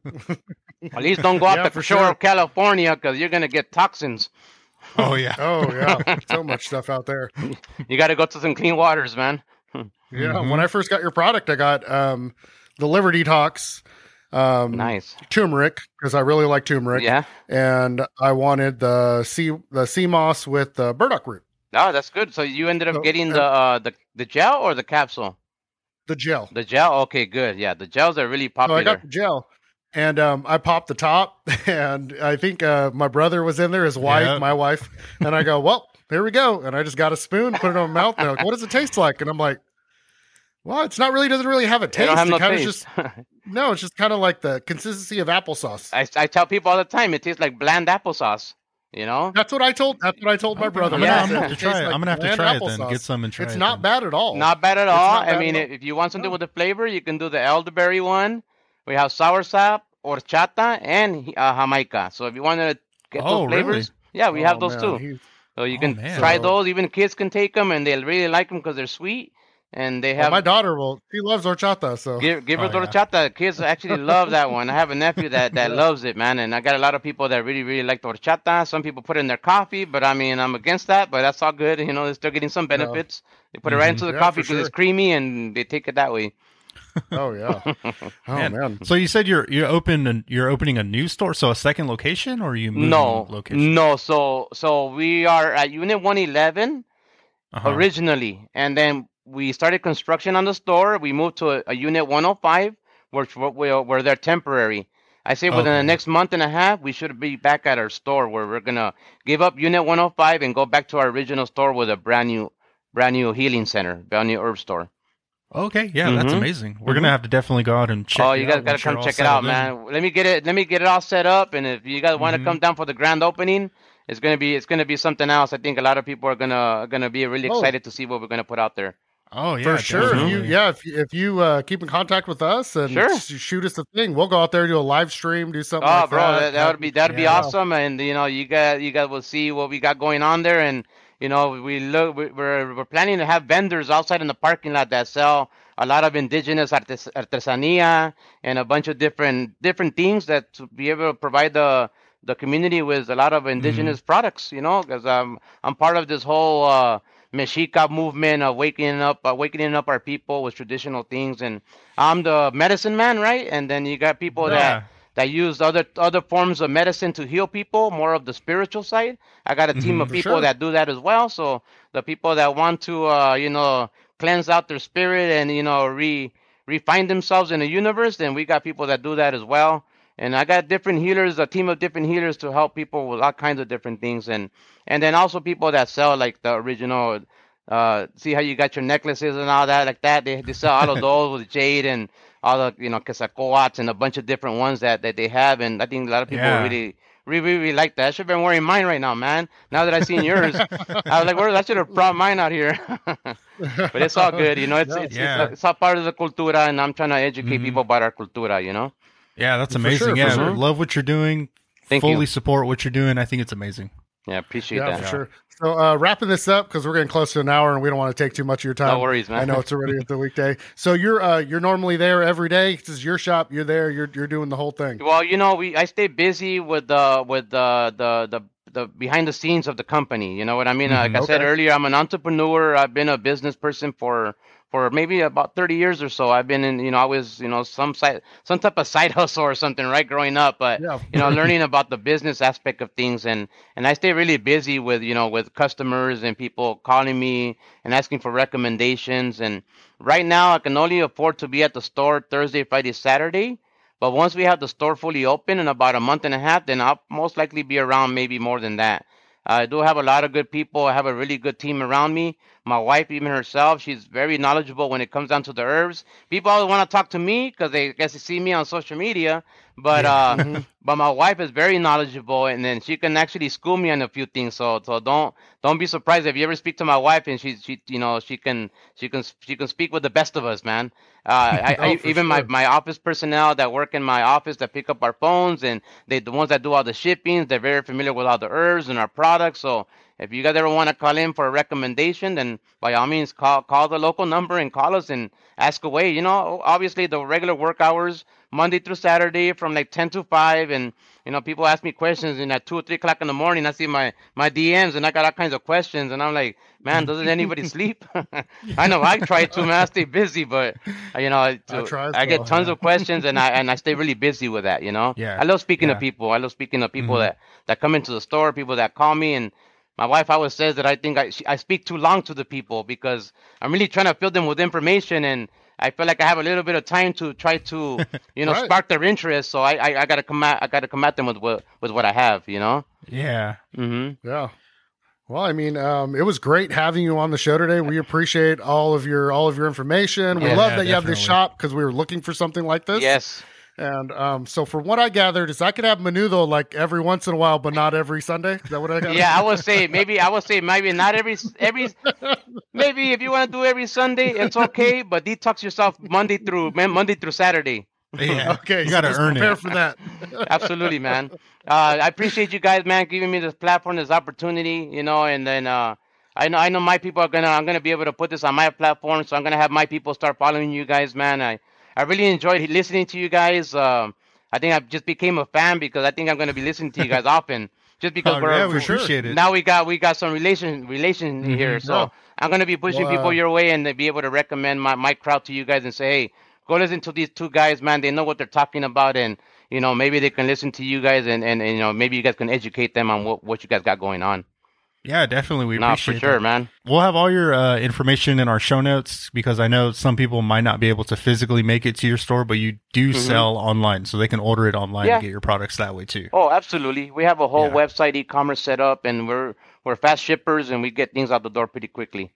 At least don't go out Yeah, the for shore sure. of California because you're gonna get toxins. Oh yeah. Oh yeah, so much stuff out there. You got to go to some clean waters, man. Yeah, Mhm. when I first got your product, I got um, the liver detox, um, Nice. turmeric because I really like turmeric, Yeah. and I wanted the sea the sea moss with the burdock root, Oh, that's good. So you ended up So, getting uh, the uh, the the gel or the capsule? the gel. The gel. Okay, good. Yeah, the gels are really So popular. I got the gel, and um, I popped the top, and I think uh, my brother was in there, his wife, Yeah. my wife, and I go, well, there we go, and I just got a spoon, put it on my mouth, and they're like, what does it taste like? And I'm like, well, it's not really doesn't really have a They taste. don't have it no kind of taste. just no, it's just kind of like the consistency of applesauce. I, I tell people all the time it tastes like bland applesauce. You know. That's what I told. That's what I told my Okay. brother. I'm gonna, Yeah. I'm gonna have to It try tastes it. like I'm gonna have to bland try it then. applesauce. Get some and try It's it. not then. bad at all. Not bad at It's all. not bad I mean, at all. if you want something No. with the flavor, you can do the elderberry one. We have sour sap, horchata, and uh, jamaica. So if you want to get Oh, those really? flavors, yeah, we Oh, have those man, too. he's- So you Oh, can man. try So- those. Even kids can take them, and they'll really like them because they're sweet. And they well, have my daughter will. She loves horchata. So give give her Oh, yeah. horchata. Kids actually love that one. I have a nephew that that Yeah. loves it, man. And I got a lot of people that really really like the horchata. Some people put it in their coffee, but I mean I'm against that. But that's all good. You know, they're still getting some benefits. They put it right Mhm. into the Yeah, coffee for because it's sure. creamy, and they take it that way. oh yeah. Oh Man. man. So you said you're you're open and you're opening a new store, so a second location, or are you moving No, location? no. So so we are at Unit one eleven Uh-huh. originally, and then we started construction on the store. We moved to a, a Unit one oh five, which we're, we're, we're there temporary. I say within Okay. the next month and a half, we should be back at our store where we're gonna give up Unit one oh five and go back to our original store with a brand new, brand new healing center, brand new herb store. Okay, yeah, that's Mhm. amazing. We're gonna have to definitely go out and check. Oh, it you out guys gotta once you're come all check it out, settled in. man. Let me get it. Let me get it all set up, and if you guys want to Mhm. come down for the grand opening, it's gonna be it's gonna be something else. I think a lot of people are gonna gonna be really Oh. excited to see what we're gonna put out there. Oh yeah, For sure. If you, definitely. yeah, if, you- if you uh, keep in contact with us and Sure. sh- shoot us a thing, we'll go out there, do a live stream, do something Oh, like bro, that. that, that would be that'd be Yeah. awesome, and you know, you guys you guys will see what we got going on there, and you know, we look we- we're we're planning to have vendors outside in the parking lot that sell a lot of indigenous artes, artesania and a bunch of different different things that to be able to provide the the community with a lot of indigenous products, you know, because um, I'm part of this whole uh, Mexica movement of waking up, uh, waking up our people with traditional things, and I'm the medicine man, right? And then you got people Yeah. that that use other other forms of medicine to heal people, more of the spiritual side. I got a team Mhm. of For people sure. that do that as well. So the people that want to, uh, you know, cleanse out their spirit and you know re refine themselves in the universe, then we got people that do that as well. And I got different healers, a team of different healers to help people with all kinds of different things, and and then also people that sell like the original. Uh, see how you got your necklaces and all that like that. They they sell all of those with jade and all the you know quesacoats and a bunch of different ones that that they have, and I think a lot of people Yeah. really. Really, really like that. I should have been wearing mine right now, man. Now that I seen yours, I was like, "Where? I should have brought mine out here." But it's all good, you know. It's Yeah. it's, Yeah. it's it's all part of the cultura, and I'm trying to educate Mhm. people about our cultura, you know. Yeah, that's For amazing. sure, for yeah, sure. love what you're doing. Thank Fully you. support what you're doing. I think it's amazing. Yeah, appreciate Yeah, that. for sure. So uh, wrapping this up because we're getting close to an hour and we don't want to take too much of your time. No worries, man. I know it's already at the weekday. So you're uh, you're normally there every day. This is your shop. You're there. You're you're doing the whole thing. Well, you know, we I stay busy with the with the the the the behind the scenes of the company. You know what I mean? Like I said Okay. earlier, I'm an entrepreneur. I've been a business person for for maybe about thirty years or so. I've been in, you know, I was, you know, some side some type of side hustle or something, right, growing up, but Yeah. you know, learning about the business aspect of things, and and I stay really busy with, you know, with customers and people calling me and asking for recommendations, and right now I can only afford to be at the store Thursday, Friday, Saturday. But once we have the store fully open in about a month and a half, then I'll most likely be around maybe more than that. I do have a lot of good people. I have a really good team around me. My wife, even herself, she's very knowledgeable when it comes down to the herbs. People always want to talk to me because they guess they see me on social media. But uh, Mhm. but my wife is very knowledgeable, and then she can actually school me on a few things. So so don't don't be surprised if you ever speak to my wife and she she you know she can she can she can speak with the best of us, man. Uh, I, Oh, I for even my sure. my office personnel that work in my office that pick up our phones, and they the ones that do all the shippings. They're very familiar with all the herbs and our products. So if you guys ever want to call in for a recommendation, then by all means call call the local number and call us and ask away. You know, obviously the regular work hours Monday through Saturday from like ten to five, and you know people ask me questions, and at two or three o'clock in the morning I see my my D Ms and I got all kinds of questions, and I'm like, man, doesn't anybody sleep? I know I try to, man. I stay busy, but uh, you know, I, I try as I get well, tons yeah. of questions, and I and I stay really busy with that. You know, Yeah, I love speaking to yeah. people. I love speaking to people Mhm. that that come into the store, people that call me, and my wife always says that I think I she, I speak too long to the people because I'm really trying to fill them with information, and I feel like I have a little bit of time to try to you know Right. spark their interest. So I I, I gotta come at I gotta come at them with what with what I have. You know. Yeah. hmm Yeah. Well, I mean, um, it was great having you on the show today. We appreciate all of your all of your information. We Yeah, love yeah, that you have this definitely. shop because we were looking for something like this. Yes. And um, so, from what I gathered, is I could have menudo like every once in a while, but not every Sunday. Is that what I got? Yeah, I would say maybe I would say maybe not every every maybe if you want to do every Sunday, it's okay, but detox yourself Monday through man, Monday through Saturday. Yeah. Okay, You got to so just earn prepare it. for that. Absolutely, man. Uh, I appreciate you guys, man, giving me this platform, this opportunity, you know, and then uh, I know I know my people are gonna I'm gonna be able to put this on my platform, so I'm gonna have my people start following you guys, man. I I really enjoyed listening to you guys. Um, I think I just became a fan because I think I'm gonna be listening to you guys often, just because Oh, we're yeah, we we're- appreciate it. now we got we got some relation relation Mhm. here, so Yeah. I'm gonna be pushing Well, people uh, your way and be able to recommend my my crowd to you guys and say, hey, go listen to these two guys, man. They know what they're talking about, and you know maybe they can listen to you guys, and, and, and you know maybe you guys can educate them on what, what you guys got going on. Yeah, definitely. We Nah, appreciate for sure, that. man. We'll have all your uh, information in our show notes because I know some people might not be able to physically make it to your store, but you do Mhm. sell online, so they can order it online Yeah. and get your products that way too. Oh, absolutely. We have a whole Yeah. website e-commerce set up, and we're we're fast shippers, and we get things out the door pretty quickly.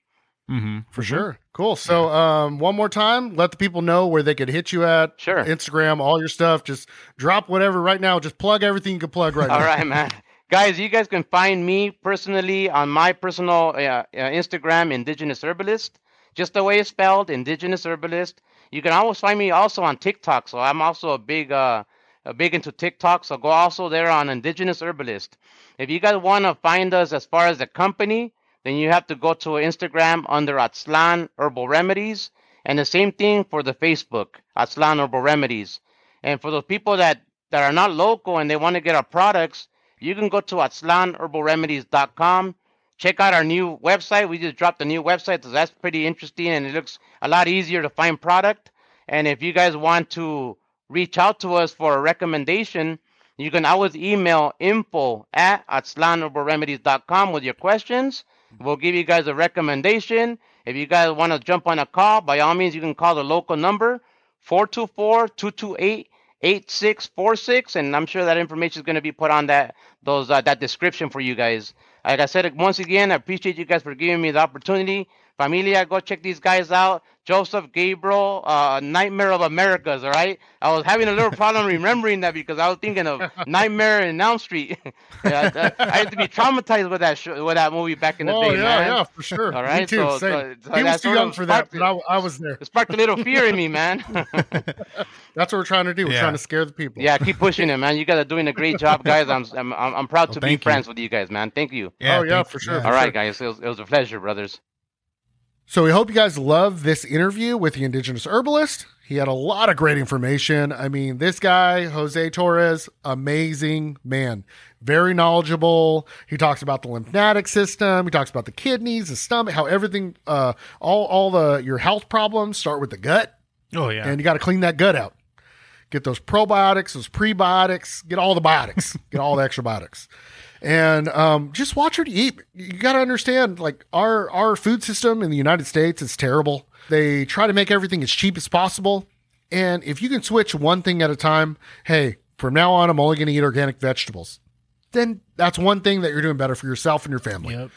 Mm-hmm. For sure. Cool. So um, one more time, let the people know where they could hit you at. Sure. Instagram, all your stuff. Just drop whatever right now. Just plug everything you can plug right All now. right, man. Guys, you guys can find me personally on my personal uh, uh, Instagram, Indigenous Herbalist. Just the way it's spelled, Indigenous Herbalist. You can always find me also on TikTok. So I'm also a big, uh, a big into TikTok. So go also there on Indigenous Herbalist. If you guys want to find us as far as the company, then you have to go to Instagram under Aztlan Herbal Remedies. And the same thing for the Facebook, Aztlan Herbal Remedies. And for those people that, that are not local and they want to get our products, you can go to aztlan herbal remedies dot com. Check out our new website. We just dropped a new website, so that's pretty interesting, and it looks a lot easier to find product. And if you guys want to reach out to us for a recommendation, you can always email info at aztlan herbal remedies dot com with your questions. We'll give you guys a recommendation. If you guys want to jump on a call, by all means, you can call the local number, four two four, two two eight, eight six four six, and I'm sure that information is going to be put on that those uh, that description for you guys. Like I said, once again, I appreciate you guys for giving me the opportunity. Familia, go check these guys out. Joseph Gabriel, uh, Nightmare of Americas, all right? I was having a little problem remembering that because I was thinking of Nightmare in Elm Street. I, I, I had to be traumatized with that show, with that movie back in the Oh, day, yeah, man. yeah, for sure. All right, Me too. so, Same. so, so he was that too sort young of for that, sparked- but I, I was there. It sparked a little fear in me, man. That's what we're trying to do. We're Yeah. trying to scare the people. Yeah, keep pushing it, man. You guys are doing a great job, guys. I'm I'm I'm I'm proud Well, to be thank you. friends with you guys, man. Thank you. Oh, yeah, thank- for sure. All right, guys. It was, it was a pleasure, brothers. So we hope you guys love this interview with the Indigenous Herbalist. He had a lot of great information. I mean, this guy, Jose Torres, amazing man. Very knowledgeable. He talks about the lymphatic system. He talks about the kidneys, the stomach, how everything, uh, all, all the, your health problems start with the gut. Oh, yeah. And you got to clean that gut out. Get those probiotics, those prebiotics, get all the biotics, get all the extra biotics. And um, just watch what you eat. You got to understand, like, our, our food system in the United States is terrible. They try to make everything as cheap as possible. And if you can switch one thing at a time, hey, from now on, I'm only going to eat organic vegetables. Then that's one thing that you're doing better for yourself and your family. Yep.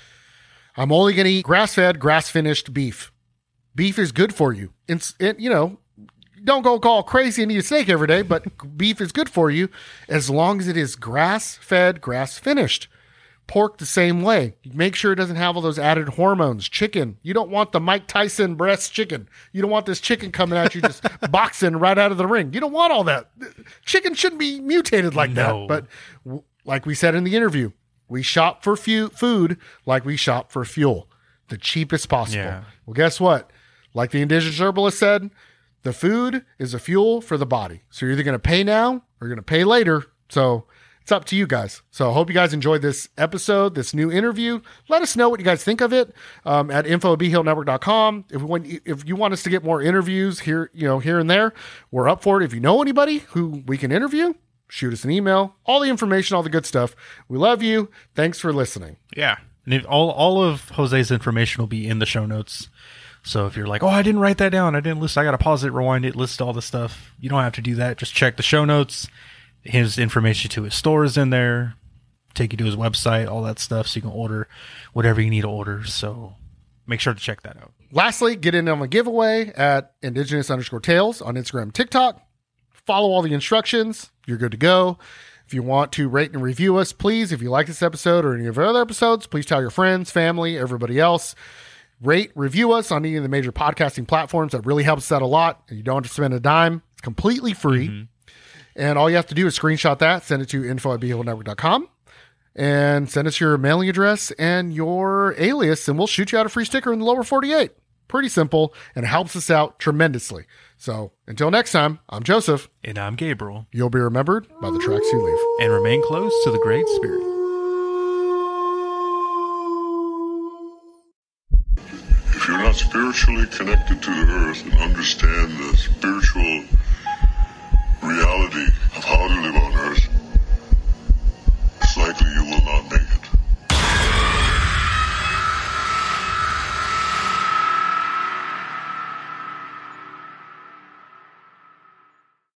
I'm only going to eat grass-fed, grass-finished beef. Beef is good for you. It's, it, you know, don't go all crazy and eat a steak every day, but beef is good for you as long as it is grass-fed, grass-finished. Pork the same way. Make sure it doesn't have all those added hormones. Chicken, you don't want the Mike Tyson breast chicken. You don't want this chicken coming at you just boxing right out of the ring. You don't want all that. Chicken shouldn't be mutated like No. that. But w- like we said in the interview, we shop for fu- food like we shop for fuel, the cheapest possible. Yeah. Well, guess what? Like the Indigenous Herbalist said, the food is a fuel for the body. So you're either going to pay now or you're going to pay later. So it's up to you guys. So I hope you guys enjoyed this episode, this new interview. Let us know what you guys think of it um, at info at b hill network dot com. If, we want, if you want us to get more interviews here, you know, here and there, we're up for it. If you know anybody who we can interview, shoot us an email. All the information, all the good stuff. We love you. Thanks for listening. Yeah. And if all, all of Jose's information will be in the show notes. So if you're like, oh, I didn't write that down, I didn't list, I got to pause it, rewind it, list all the stuff. You don't have to do that. Just check the show notes. His information to his store is in there. Take you to his website, all that stuff, so you can order whatever you need to order. So make sure to check that out. Lastly, get in on the giveaway at indigenous underscore tales on Instagram and TikTok. Follow all the instructions. You're good to go. If you want to rate and review us, please, if you like this episode or any of our other episodes, please tell your friends, family, everybody else. Rate, review us on any of the major podcasting platforms. That really helps us out a lot. And you don't have to spend a dime. It's completely free. Mm-hmm. And all you have to do is screenshot that, send it to info at b hill network dot com, and send us your mailing address and your alias, and we'll shoot you out a free sticker in the lower forty-eight. Pretty simple, and it helps us out tremendously. So until next time, I'm Joseph. And I'm Gabriel. You'll be remembered by the tracks you leave. And remain close to the Great Spirit. If you're not spiritually connected to the earth and understand the spiritual reality of how to live on earth,